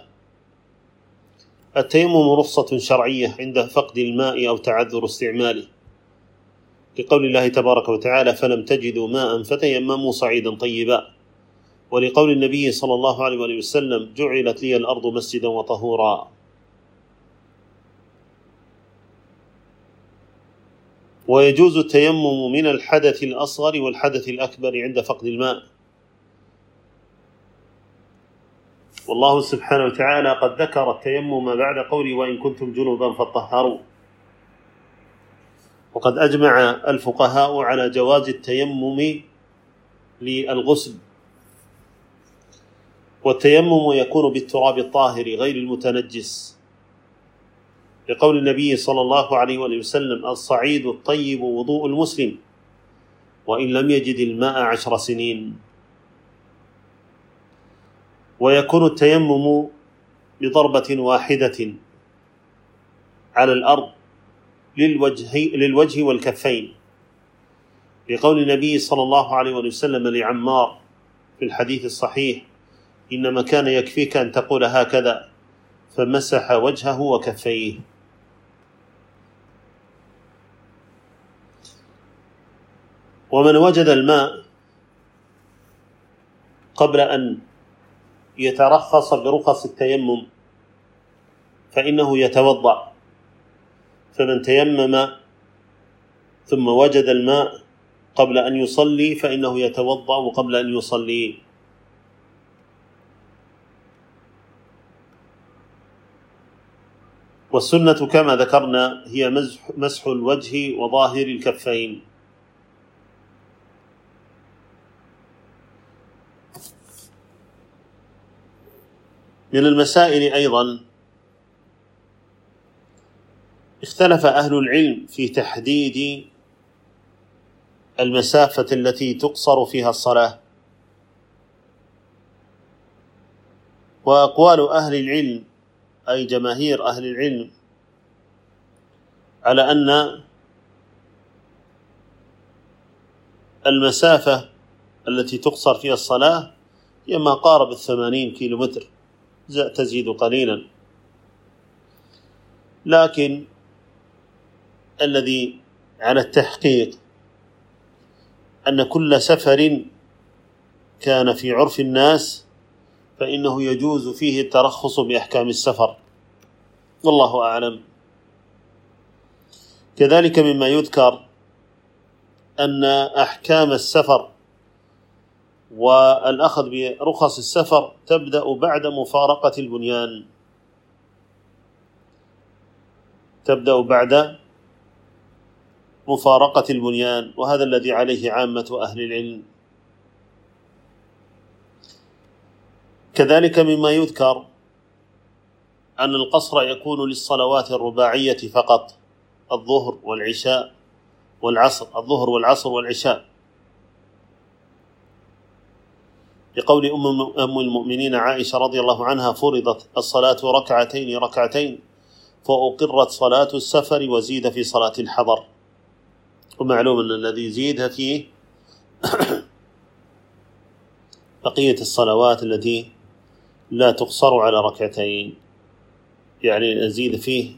S2: التيمم رخصة شرعية عند فقد الماء أو تعذر استعماله، لقول الله تبارك وتعالى: فلم تجدوا ماء فتيمموا صعيدا طيبا، ولقول النبي صلى الله عليه وسلم: جعلت لي الأرض مسجدا وطهورا. ويجوز التيمم من الحدث الأصغر والحدث الأكبر عند فقد الماء. والله سبحانه وتعالى قد ذكر التيمم بعد قوله: وإن كنتم جنبا فطهروا. وقد أجمع الفقهاء على جواز التيمم للغسل، والتيمم يكون بالتراب الطاهر غير المتنجس، لقول النبي صلى الله عليه وسلم: الصعيد الطيب وضوء المسلم وإن لم يجد الماء 10 سنين. ويكون التيمم بضربة واحدة على الأرض للوجه والكفين، لقول النبي صلى الله عليه وسلم لعمار في الحديث الصحيح: إنما كان يكفيك أن تقول هكذا، فمسح وجهه وكفيه. ومن وجد الماء قبل أن يترخص برخص التيمم فإنه يتوضأ. فمن تيمم ثم وجد الماء قبل أن يصلي فإنه يتوضأ قبل أن يصلي. والسنة كما ذكرنا هي مسح الوجه وظاهر الكفين. من المسائل أيضا اختلف أهل العلم في تحديد المسافة التي تقصر فيها الصلاة، وأقوال أهل العلم أي جماهير أهل العلم على أن المسافة التي تقصر فيها الصلاة هي ما قارب 80 كيلومتر، تزيد قليلا، لكن الذي على التحقيق أن كل سفر كان في عرف الناس فإنه يجوز فيه الترخص بأحكام السفر، والله أعلم. كذلك مما يذكر أن أحكام السفر والأخذ برخص السفر تبدأ بعد مفارقة البنيان، تبدأ بعد مفارقة البنيان، وهذا الذي عليه عامة أهل العلم. كذلك مما يذكر أن القصر يكون للصلوات الرباعية فقط، الظهر والعشاء والعصر، الظهر والعصر والعشاء، لقول أم المؤمنين عائشة رضي الله عنها: فرضت الصلاة ركعتين ركعتين فأقرت صلاة السفر وزيد في صلاة الحضر. ومعلوم أن الذي زيد فيه بقية الصلوات التي لا تقصر على ركعتين، يعني نزيد فيه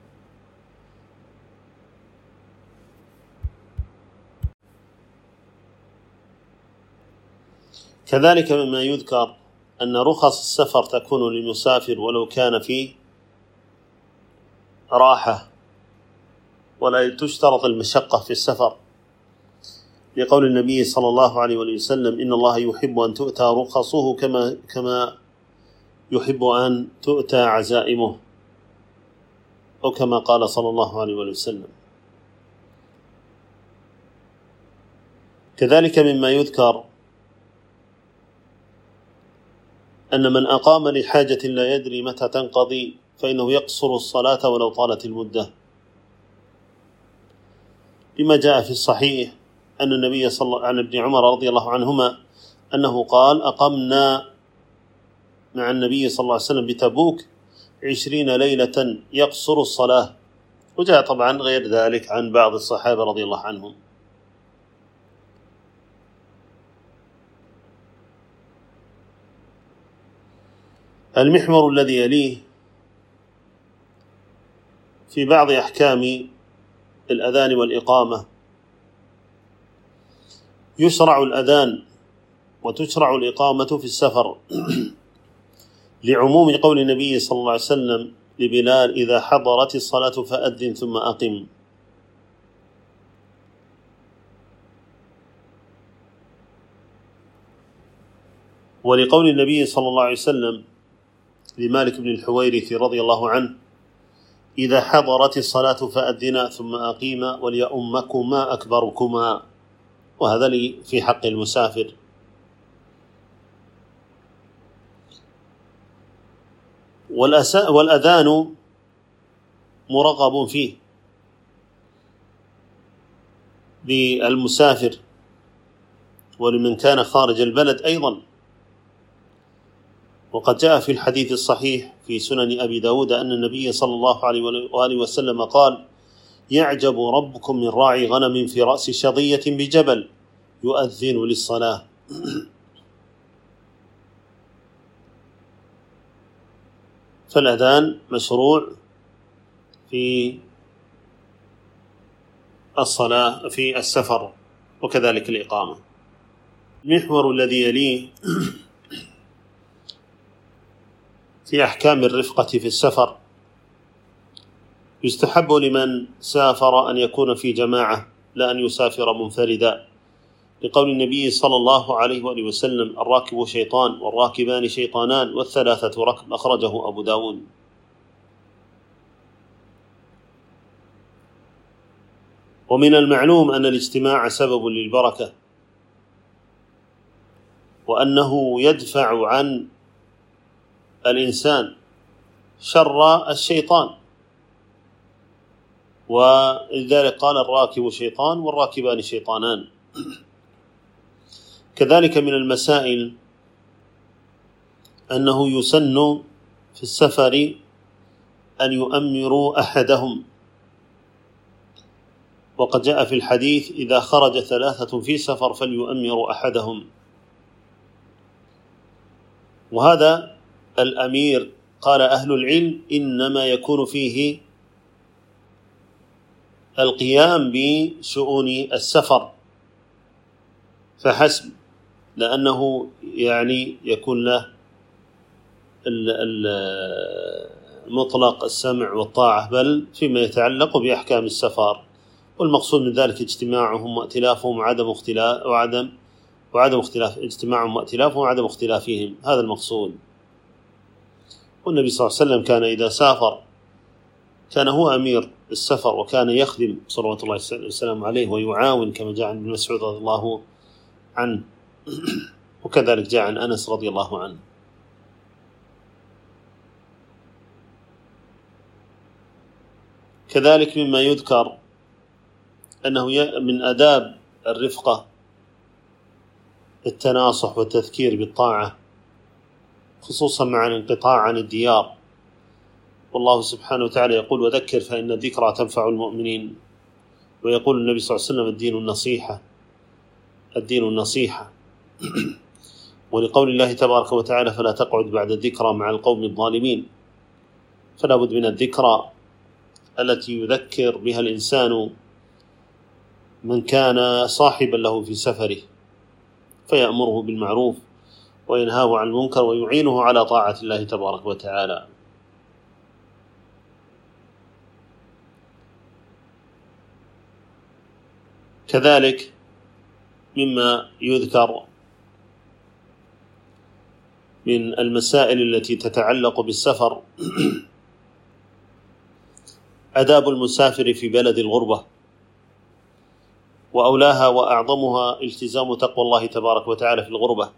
S2: كذلك مما يذكر أن رخص السفر تكون للمسافر ولو كان في راحة، ولا تشترط المشقة في السفر، لقول النبي صلى الله عليه وسلم: إن الله يحب أن تؤتى رخصه كما يحب أن تؤتى عزائمه، أو كما قال صلى الله عليه وسلم. كذلك مما يذكر أن من أقام لحاجة لا يدري متى تنقضي فإنه يقصر الصلاة ولو طالت المدة، لما جاء في الصحيح أن النبي عن ابن عمر رضي الله عنهما أنه قال: أقمنا مع النبي صلى الله عليه وسلم بتبوك 20 ليلة يقصر الصلاة. وجاء طبعا غير ذلك عن بعض الصحابة رضي الله عنهم. المحور الذي يليه في بعض أحكام الأذان والإقامة: يشرع الأذان وتشرع الإقامة في السفر لعموم قول النبي صلى الله عليه وسلم لبلال: إذا حضرت الصلاة فأذن ثم أقم. ولقول النبي صلى الله عليه وسلم لمالك بن الحويرث رضي الله عنه: إذا حضرت الصلاة فأذنا ثم أقيما وليؤمكما أكبركما، وهذا لي في حق المسافر. والأذان مرغب فيه للمسافر ولمن كان خارج البلد أيضا، وقد جاء في الحديث الصحيح في سنن أبي داود أن النبي صلى الله عليه وآله وسلم قال: يعجب ربكم من راعي غنم في رأس شظية بجبل يؤذن للصلاة. فالأذان مشروع في الصلاة في السفر، وكذلك الإقامة. المحور الذي يليه في أحكام الرفقة في السفر: يستحب لمن سافر أن يكون في جماعة لا أن يسافر منفردا، لقول النبي صلى الله عليه وآله وسلم: الراكب شيطان والراكبان شيطانان والثلاثة ركب، أخرجه أبو داود. ومن المعلوم أن الاجتماع سبب للبركة، وأنه يدفع عن الإنسان شر الشيطان، ولذلك قال: الراكب شيطان والراكبان شيطانان. كذلك من المسائل أنه يسن في السفر أن يؤمروا أحدهم، وقد جاء في الحديث: إذا خرج ثلاثة في سفر فليؤمروا أحدهم. وهذا الأمير قال أهل العلم إنما يكون فيه القيام بشؤون السفر فحسب، لأنه يعني يكون له مطلق السمع والطاعة، بل فيما يتعلق بأحكام السفر. والمقصود من ذلك اجتماعهم وائتلافهم وعدم اختلاف اجتماعهم وائتلافهم وعدم اختلافهم، هذا المقصود. والنبي صلى الله عليه وسلم كان إذا سافر كان هو أمير السفر، وكان يخدم صلوات الله وسلامه عليه ويعاون، كما جاء عن ابن مسعود رضي الله عنه، وكذلك جاء عن أنس رضي الله عنه. كذلك مما يذكر أنه من آداب الرفقة التناصح والتذكير بالطاعة، خصوصا مع الانقطاع عن الديار. والله سبحانه وتعالى يقول: وذكر فإن الذكرى تنفع المؤمنين. ويقول النبي صلى الله عليه وسلم: الدين النصيحة. ولقول الله تبارك وتعالى: فلا تقعد بعد الذكرى مع القوم الظالمين. فلا بد من الذكرى التي يذكر بها الإنسان من كان صاحبا له في سفره، فيأمره بالمعروف وينهاه عن المنكر ويعينه على طاعة الله تبارك وتعالى. كذلك مما يذكر من المسائل التي تتعلق بالسفر آداب المسافر في بلد الغربة، وأولاها وأعظمها التزام تقوى الله تبارك وتعالى في الغربة.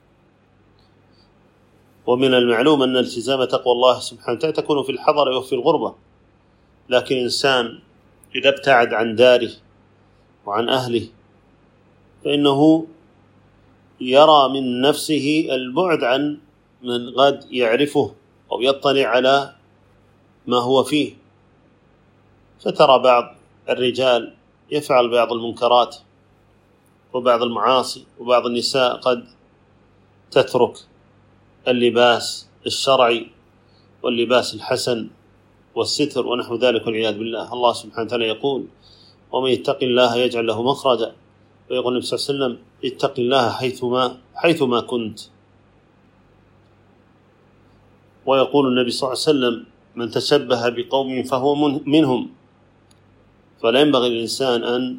S2: ومن المعلوم أن التزام تقوى الله سبحانه وتعالى تكون في الحضر وفي الغربة، لكن الإنسان إذا ابتعد عن داره وعن أهله فإنه يرى من نفسه البعد عن من قد يعرفه أو يطلع على ما هو فيه. فترى بعض الرجال يفعل بعض المنكرات وبعض المعاصي، وبعض النساء قد تترك اللباس الشرعي واللباس الحسن والستر ونحو ذلك، والعياذ بالله. الله سبحانه وتعالى يقول: ومن يتق الله يجعل له مخرجا. ويقول النبي صلى الله عليه وسلم: اتق الله حيثما كنت. ويقول النبي صلى الله عليه وسلم: من تشبه بقوم فهو منهم. فلا ينبغي للإنسان أن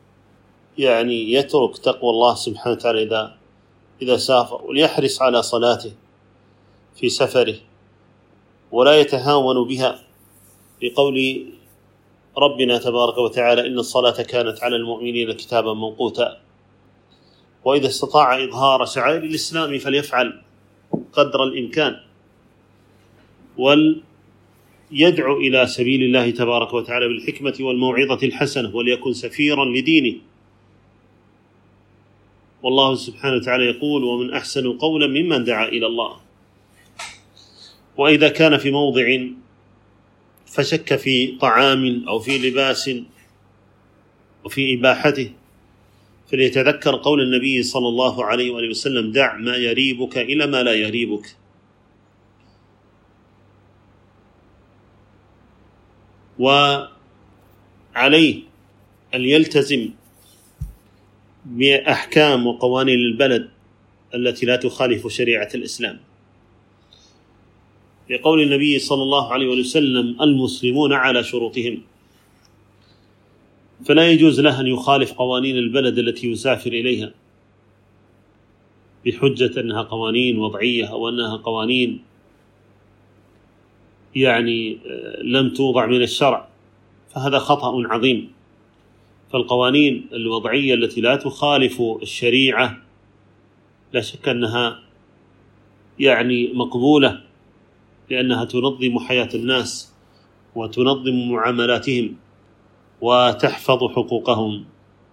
S2: يترك تقوى الله سبحانه وتعالى إذا سافر، وليحرص على صلاته في سفره ولا يتهاون بها، لقول ربنا تبارك وتعالى: إن الصلاة كانت على المؤمنين كتابا موقوتا. وإذا استطاع إظهار شعائر الإسلام فليفعل قدر الإمكان، وليدعو إلى سبيل الله تبارك وتعالى بالحكمة والموعظة الحسنة، وليكن سفيرا لدينه. والله سبحانه وتعالى يقول: ومن أحسن قولا ممن دعا إلى الله. وإذا كان في موضع فشك في طعام أو في لباس وفي إباحته فليتذكر قول النبي صلى الله عليه وآله وسلم: دع ما يريبك إلى ما لا يريبك. وعليه أن يلتزم بأحكام وقوانين البلد التي لا تخالف شريعة الإسلام، لقول النبي صلى الله عليه وسلم: المسلمون على شروطهم. فلا يجوز له أن يخالف قوانين البلد التي يسافر إليها بحجة أنها قوانين وضعية أو أنها قوانين لم توضع من الشرع، فهذا خطأ عظيم. فالقوانين الوضعية التي لا تخالف الشريعة لا شك أنها مقبولة، لأنها تنظم حياة الناس وتنظم معاملاتهم وتحفظ حقوقهم.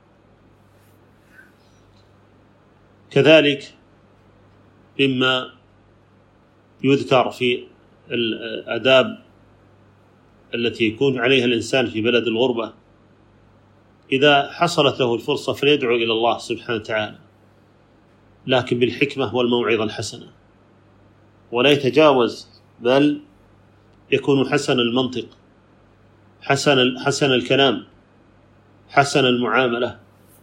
S2: كذلك مما يذكر في الآداب التي يكون عليها الإنسان في بلد الغربة، إذا حصلت له الفرصة فليدعو إلى الله سبحانه وتعالى، لكن بالحكمة والموعظة الحسنة، ولا يتجاوز، بل يكون حسن المنطق، حسن الكلام، حسن المعاملة،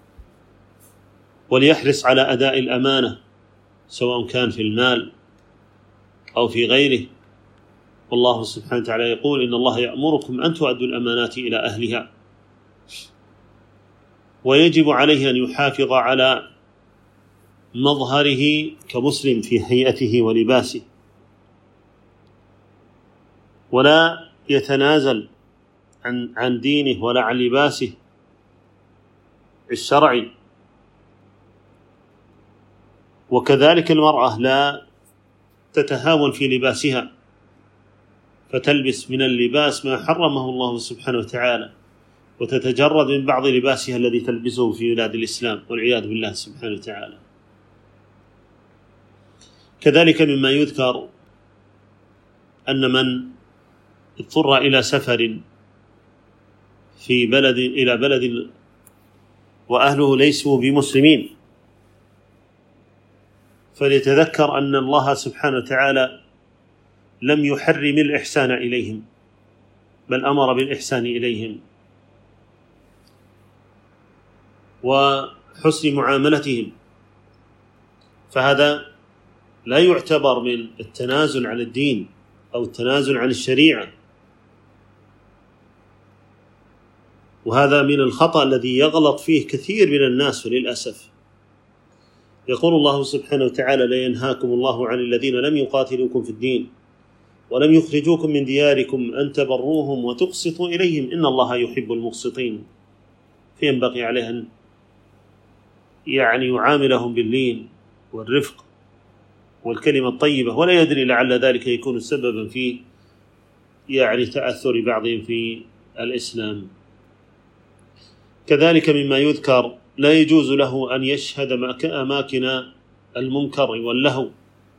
S2: وليحرص على أداء الأمانة سواء كان في المال أو في غيره. والله سبحانه وتعالى يقول: إن الله يأمركم أن تؤدوا الأمانات إلى أهلها. ويجب عليه أن يحافظ على مظهره كمسلم في هيئته ولباسه، ولا يتنازل عن دينه ولا عن لباسه الشرعي. وكذلك المرأة لا تتهاون في لباسها فتلبس من اللباس ما حرمه الله سبحانه وتعالى، وتتجرد من بعض لباسها الذي تلبسه في بلاد الإسلام والعياذ بالله سبحانه وتعالى. كذلك مما يذكر أن من اضطر إلى سفر إلى بلد وأهله ليسوا بمسلمين، فليتذكر أن الله سبحانه وتعالى لم يحرم الإحسان إليهم، بل أمر بالإحسان إليهم وحسن معاملتهم، فهذا لا يعتبر من التنازل عن الدين أو التنازل عن الشريعة، وهذا من الخطأ الذي يغلط فيه كثير من الناس وللأسف. يقول الله سبحانه وتعالى: لا ينهاكم الله عن الذين لم يقاتلوكم في الدين ولم يخرجوكم من دياركم أن تبروهم وتقسطوا إليهم إن الله يحب المقسطين. فينبغي عليه أن يعاملهم باللين والرفق والكلمة الطيبة، ولا يدري لعل ذلك يكون سببا في تأثر بعضهم في الإسلام. كذلك مما يذكر: لا يجوز له أن يشهد أماكن المنكر واللهو،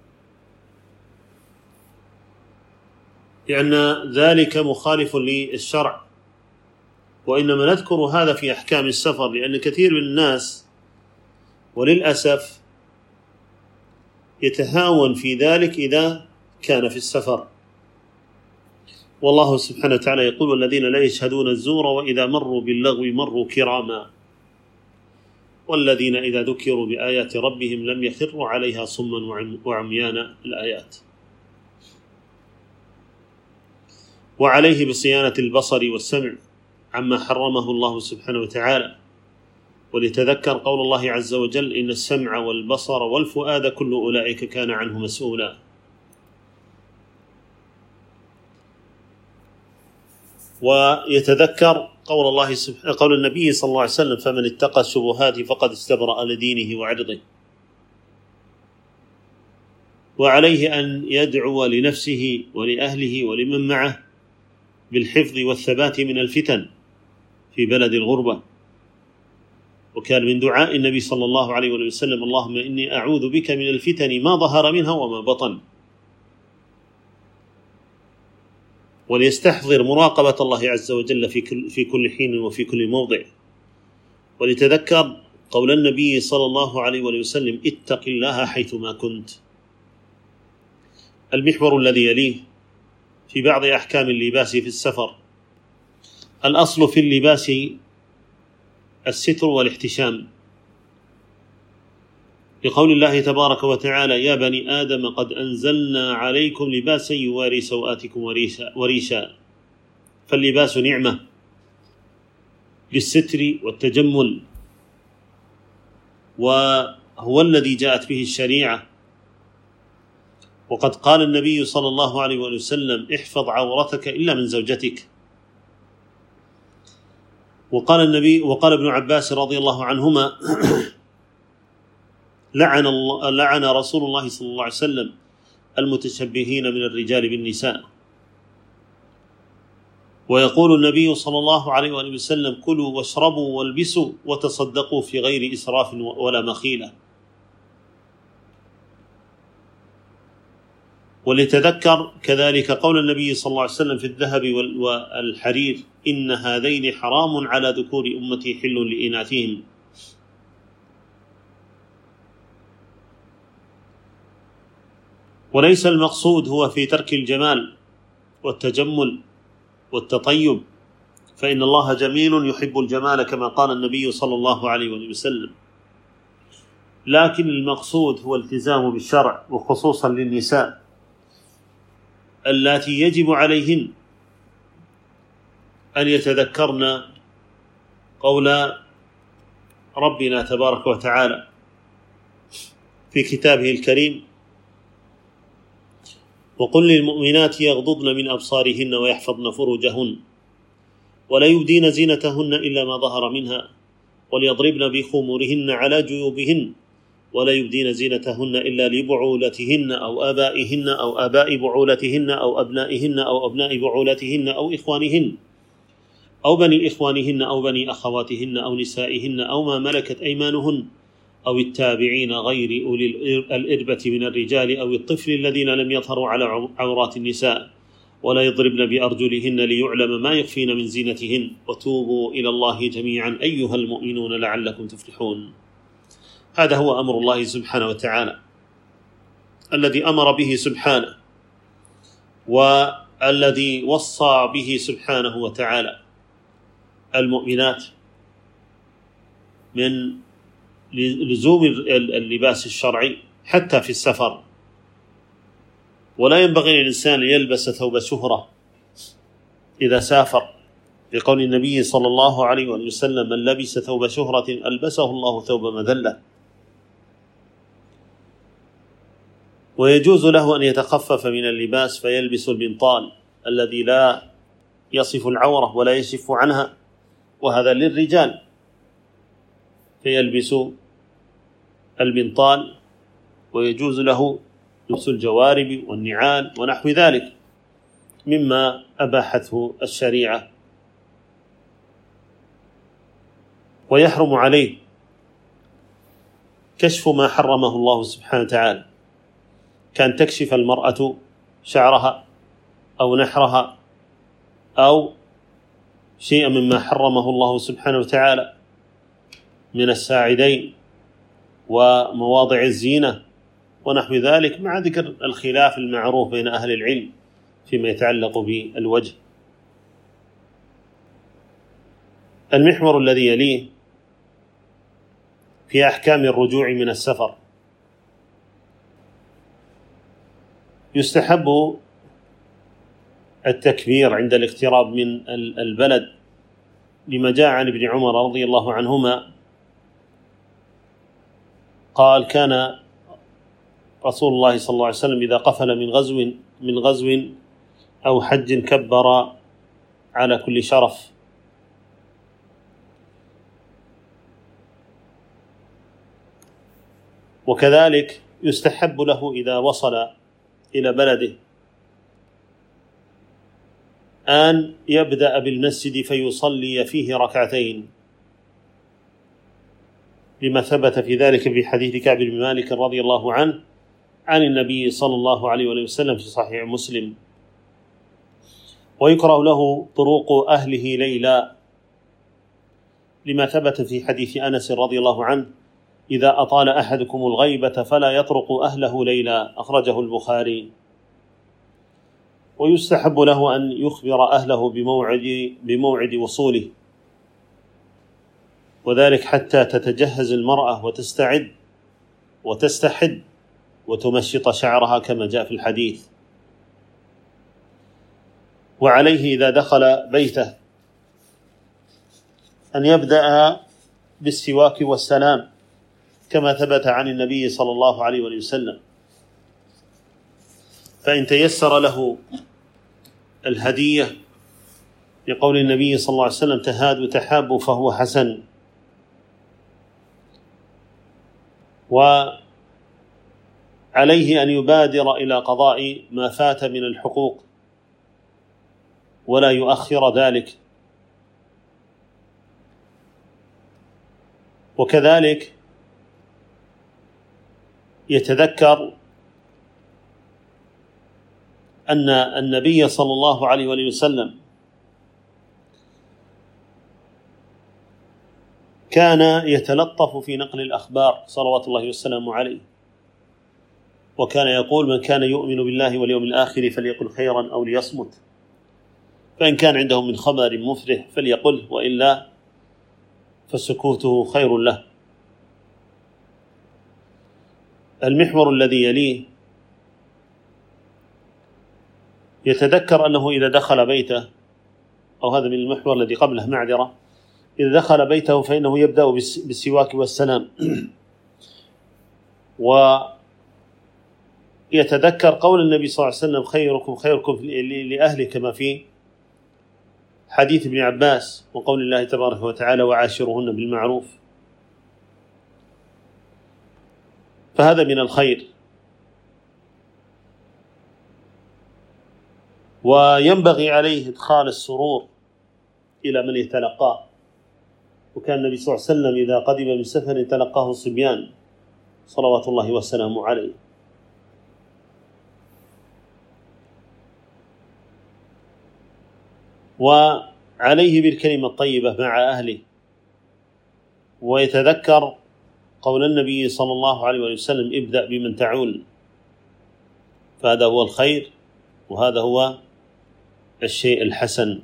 S2: لأن ذلك مخالف للشرع. وإنما نذكر هذا في أحكام السفر، لأن كثير من الناس وللأسف يتهاون في ذلك إذا كان في السفر. والله سبحانه وتعالى يقول: والذين لا يشهدون الزور وإذا مروا باللغو مروا كراما والذين إذا ذكروا بآيات ربهم لم يخروا عليها صما وعميانا. الآيات. وعليه بصيانة البصر والسمع عما حرمه الله سبحانه وتعالى، ولتذكر قول الله عز وجل: إن السمع والبصر والفؤاد كل أولئك كان عنه مسؤولا. ويتذكر قول النبي صلى الله عليه وسلم: فمن اتقى الشبهات فقد استبرأ لدينه وعرضه. وعليه أن يدعو لنفسه ولأهله ولمن معه بالحفظ والثبات من الفتن في بلد الغربة. وكان من دعاء النبي صلى الله عليه وسلم: اللهم إني أعوذ بك من الفتن ما ظهر منها وما بطن. وليستحضر مراقبة الله عز وجل في كل حين وفي كل موضع. ولتذكر قول النبي صلى الله عليه وسلم: اتق الله حيثما كنت. المحور الذي يليه في بعض أحكام اللباس في السفر: الأصل في اللباس الستر والاحتشام، لقول الله تبارك وتعالى: يا بني آدم قد أنزلنا عليكم لباسا يواري سوآتكم وريشا. فاللباس نعمة للستر والتجمل، وهو الذي جاءت به الشريعة. وقد قال النبي صلى الله عليه وسلم: احفظ عورتك إلا من زوجتك. وقال ابن عباس رضي الله عنهما: لعن رسول الله صلى الله عليه وسلم المتشبهين من الرجال بالنساء. ويقول النبي صلى الله عليه وسلم: كلوا واشربوا والبسوا وتصدقوا في غير إسراف ولا مخيلة. ولتذكر كذلك قول النبي صلى الله عليه وسلم في الذهب والحرير: إن هذين حرام على ذكور أمتي حل لإناثهم. وليس المقصود هو في ترك الجمال والتجمل والتطيب، فإن الله جميل يحب الجمال كما قال النبي صلى الله عليه وسلم، لكن المقصود هو التزام بالشرع، وخصوصا للنساء اللاتي يجب عليهن أن يتذكرن قول ربنا تبارك وتعالى في كتابه الكريم: وقل للمؤمنات يغضضن من أبصارهن ويحفظن فروجهن ولا يبدين زينتهن إلا ما ظهر منها وليضربن بخمورهن على جيوبهن ولا يبدين زينتهن إلا لبعولتهن أو آبائهن أو آباء بعولتهن أو أبنائهن أو أبناء بعولتهن أو إخوانهن أو بني إخوانهن أو بني أخواتهن أو نسائهن أو ما ملكت أيمانهن أو التابعين غير أولي الإربة من الرجال أو الطفل الذين لم يظهروا على عورات النساء ولا يضربن بأرجلهن ليعلم ما يخفين من زينتهن وتوبوا إلى الله جميعا أيها المؤمنون لعلكم تفلحون. هذا هو أمر الله سبحانه وتعالى الذي أمر به سبحانه، والذي وصى به سبحانه وتعالى المؤمنات من لزوم اللباس الشرعي حتى في السفر. ولا ينبغي للإنسان يلبس ثوب شهرة إذا سافر، لقول النبي صلى الله عليه وسلم: من لبس ثوب شهرة ألبسه الله ثوب مذلة. ويجوز له أن يتخفف من اللباس فيلبس البنطال الذي لا يصف العورة ولا يشف عنها، وهذا للرجال، فيلبس البنطال. ويجوز له لبس الجوارب والنعال ونحو ذلك مما أباحته الشريعة. ويحرم عليه كشف ما حرمه الله سبحانه وتعالى، كان تكشف المرأة شعرها أو نحرها أو شيئا مما حرمه الله سبحانه وتعالى من الساعدين ومواضع الزينة ونحو ذلك، مع ذكر الخلاف المعروف بين أهل العلم فيما يتعلق بالوجه. المحور الذي يليه في أحكام الرجوع من السفر: يستحب التكبير عند الاقتراب من البلد، لما جاء عن ابن عمر رضي الله عنهما قال: كان رسول الله صلى الله عليه وسلم إذا قفل من غزو أو حج كبر على كل شرف. وكذلك يستحب له إذا وصل إلى بلده أن يبدأ بالمسجد فيصلي فيه ركعتين، لما ثبت في ذلك في حديث كعب بن مالك رضي الله عنه عن النبي صلى الله عليه وسلم في صحيح مسلم. ويكره له طروق أهله ليلا، لما ثبت في حديث أنس رضي الله عنه: إذا أطال أحدكم الغيبة فلا يطرق أهله ليلا، أخرجه البخاري. ويستحب له أن يخبر أهله بموعد وصوله، وذلك حتى تتجهز المرأة وتستعد وتستحد وتمشط شعرها كما جاء في الحديث. وعليه إذا دخل بيته أن يبدأ بالسواك والسلام كما ثبت عن النبي صلى الله عليه وسلم، فإن تيسر له الهدية لقول النبي صلى الله عليه وسلم تهادوا تحابوا فهو حسن، وعليه أن يبادر إلى قضاء ما فات من الحقوق ولا يؤخر ذلك، وكذلك يتذكر أن النبي صلى الله عليه وسلم كان يتلطف في نقل الأخبار صلوات الله وسلامه عليه، وكان يقول من كان يؤمن بالله واليوم الآخر فليقل خيرا أو ليصمت، فإن كان عنده من خبر مفرح فليقل، وإلا فسكوته خير له. المحور الذي يليه يتذكر أنه إذا دخل بيته، أو هذا من المحور الذي قبله معذرة، إذا دخل بيته فإنه يبدأ بالسواك والسلام، ويتذكر قول النبي صلى الله عليه وسلم خيركم خيركم لأهله كما في حديث ابن عباس، وقول الله تبارك وتعالى وعاشرهن بالمعروف، فهذا من الخير. وينبغي عليه إدخال السرور إلى من يتلقاه، وكان النبي صلى الله عليه وسلم إذا قدم من سفر تلقاه الصبيان صلوات الله وسلامه عليه. وعليه بالكلمة الطيبة مع أهله، ويتذكر قول النبي صلى الله عليه وسلم ابدأ بمن تعول، فهذا هو الخير وهذا هو الشيء الحسن.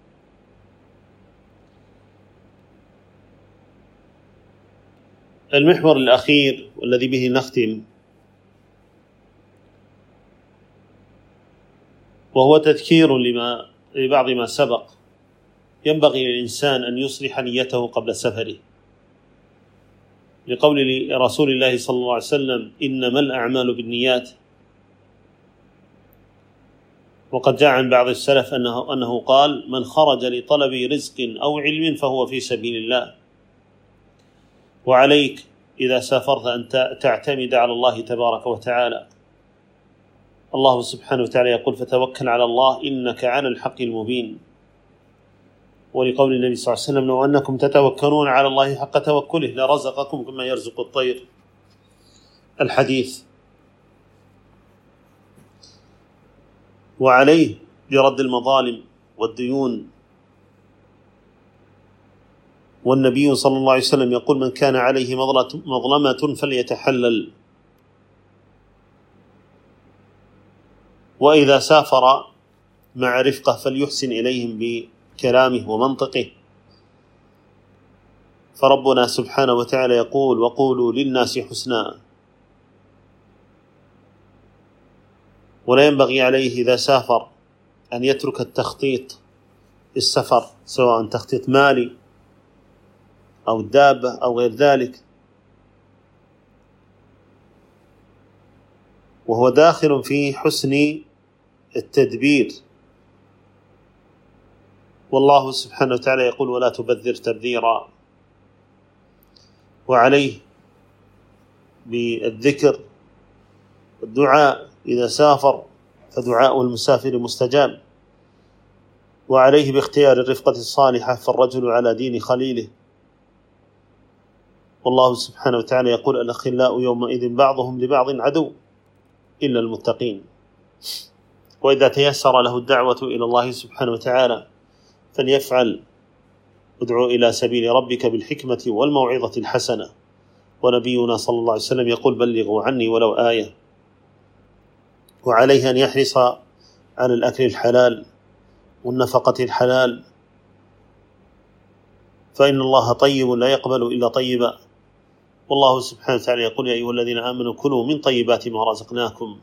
S2: المحور الأخير والذي به نختم وهو تذكير لبعض ما سبق. ينبغي للإنسان أن يصلح نيته قبل سفره، لقول رسول الله صلى الله عليه وسلم إنما الأعمال بالنيات، وقد جاء عن بعض السلف أنه قال من خرج لطلب رزق أو علم فهو في سبيل الله. وعليك إذا سافرت أن تعتمد على الله تبارك وتعالى. الله سبحانه وتعالى يقول فتوكل على الله إنك على الحق المبين، ولقول النبي صلى الله عليه وسلم لو أنكم تتوكلون على الله حق توكله لرزقكم كما يرزق الطير، الحديث. وعليه برد المظالم والديون، والنبي صلى الله عليه وسلم يقول من كان عليه مظلمة فليتحلل. وإذا سافر مع رفقه فليحسن إليهم بكلامه ومنطقه، فربنا سبحانه وتعالى يقول وقولوا للناس حسنا. ولا ينبغي عليه إذا سافر أن يترك التخطيط السفر، سواء تخطيط مالي أو الدابة أو غير ذلك، وهو داخل في حسن التدبير. والله سبحانه وتعالى يقول ولا تبذر تبذيرا. وعليه بالذكر والدعاء إذا سافر، فدعاء المسافر مستجاب. وعليه باختيار الرفقة الصالحة، فالرجل على دين خليله. والله سبحانه وتعالى يقول الأخلاء يومئذ بعضهم لبعض عدو إلا المتقين. وإذا تيسر له الدعوة إلى الله سبحانه وتعالى فليفعل. ادعو إلى سبيل ربك بالحكمة والموعظة الحسنة. ونبينا صلى الله عليه وسلم يقول بلغوا عني ولو آية. وعليه أن يحرص على الأكل الحلال والنفقة الحلال، فإن الله طيب لا يقبل إلا طيبا. والله سبحانه وتعالى يقول يا أيها الذين آمنوا كلوا من طيبات ما رزقناكم.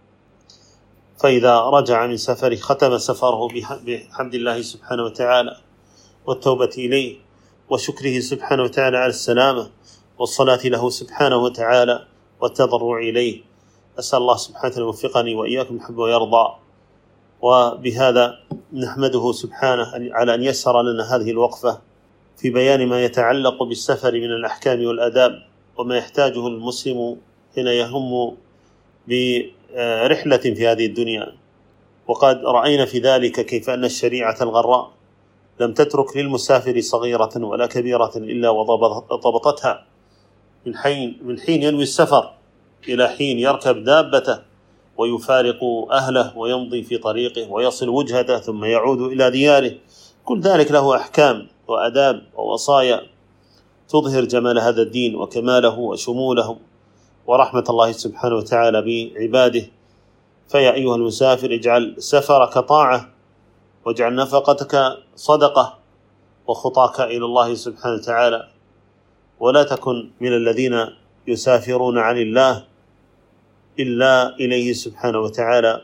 S2: فإذا رجع من سفره ختم سفره بحمد الله سبحانه وتعالى والتوبة إليه وشكره سبحانه وتعالى على السلامة، والصلاة له سبحانه وتعالى والتضرع إليه. أسأل الله سبحانه وتعالى يوفقني وإياكم يحب ويرضى. وبهذا نحمده سبحانه على أن يسر لنا هذه الوقفة في بيان ما يتعلق بالسفر من الأحكام والآداب، وما يحتاجه المسلم حين يهم برحلة في هذه الدنيا. وقد رأينا في ذلك كيف أن الشريعة الغراء لم تترك للمسافر صغيرة ولا كبيرة إلا وضبطتها من حين ينوي السفر إلى حين يركب دابته ويفارق أهله ويمضي في طريقه ويصل وجهته ثم يعود إلى دياره. كل ذلك له أحكام وأداب ووصايا تظهر جمال هذا الدين وكماله وشموله ورحمة الله سبحانه وتعالى بعباده. فيا أيها المسافر اجعل سفرك طاعة، واجعل نفقتك صدقة، وخطاك إلى الله سبحانه وتعالى، ولا تكن من الذين يسافرون عن الله إلا إليه سبحانه وتعالى.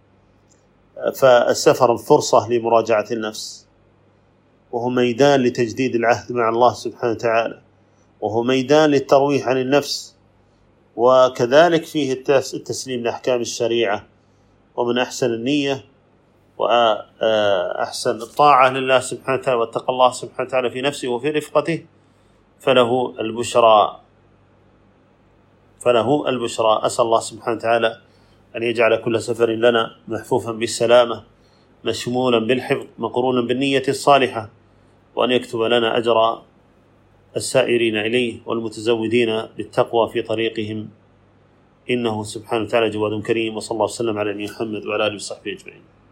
S2: فالسفر فرصة لمراجعة النفس، وهو ميدان لتجديد العهد مع الله سبحانه وتعالى، وهو ميدان للترويح عن النفس، وكذلك فيه التسليم لأحكام الشريعة. ومن أحسن النية وأحسن الطاعة لله سبحانه وتعالى واتقى الله سبحانه وتعالى في نفسه وفي رفقته فله البشرى. أسأل الله سبحانه وتعالى أن يجعل كل سفر لنا محفوفا بالسلامة، مشمولا بالحفظ، مقرونا بالنية الصالحة، وأن يكتب لنا أجر السائرين إليه والمتزودين بالتقوى في طريقهم، إنه سبحانه وتعالى جواد كريم. وصلى الله وسلم على نبينا محمد وعلى آله وصحبه أجمعين.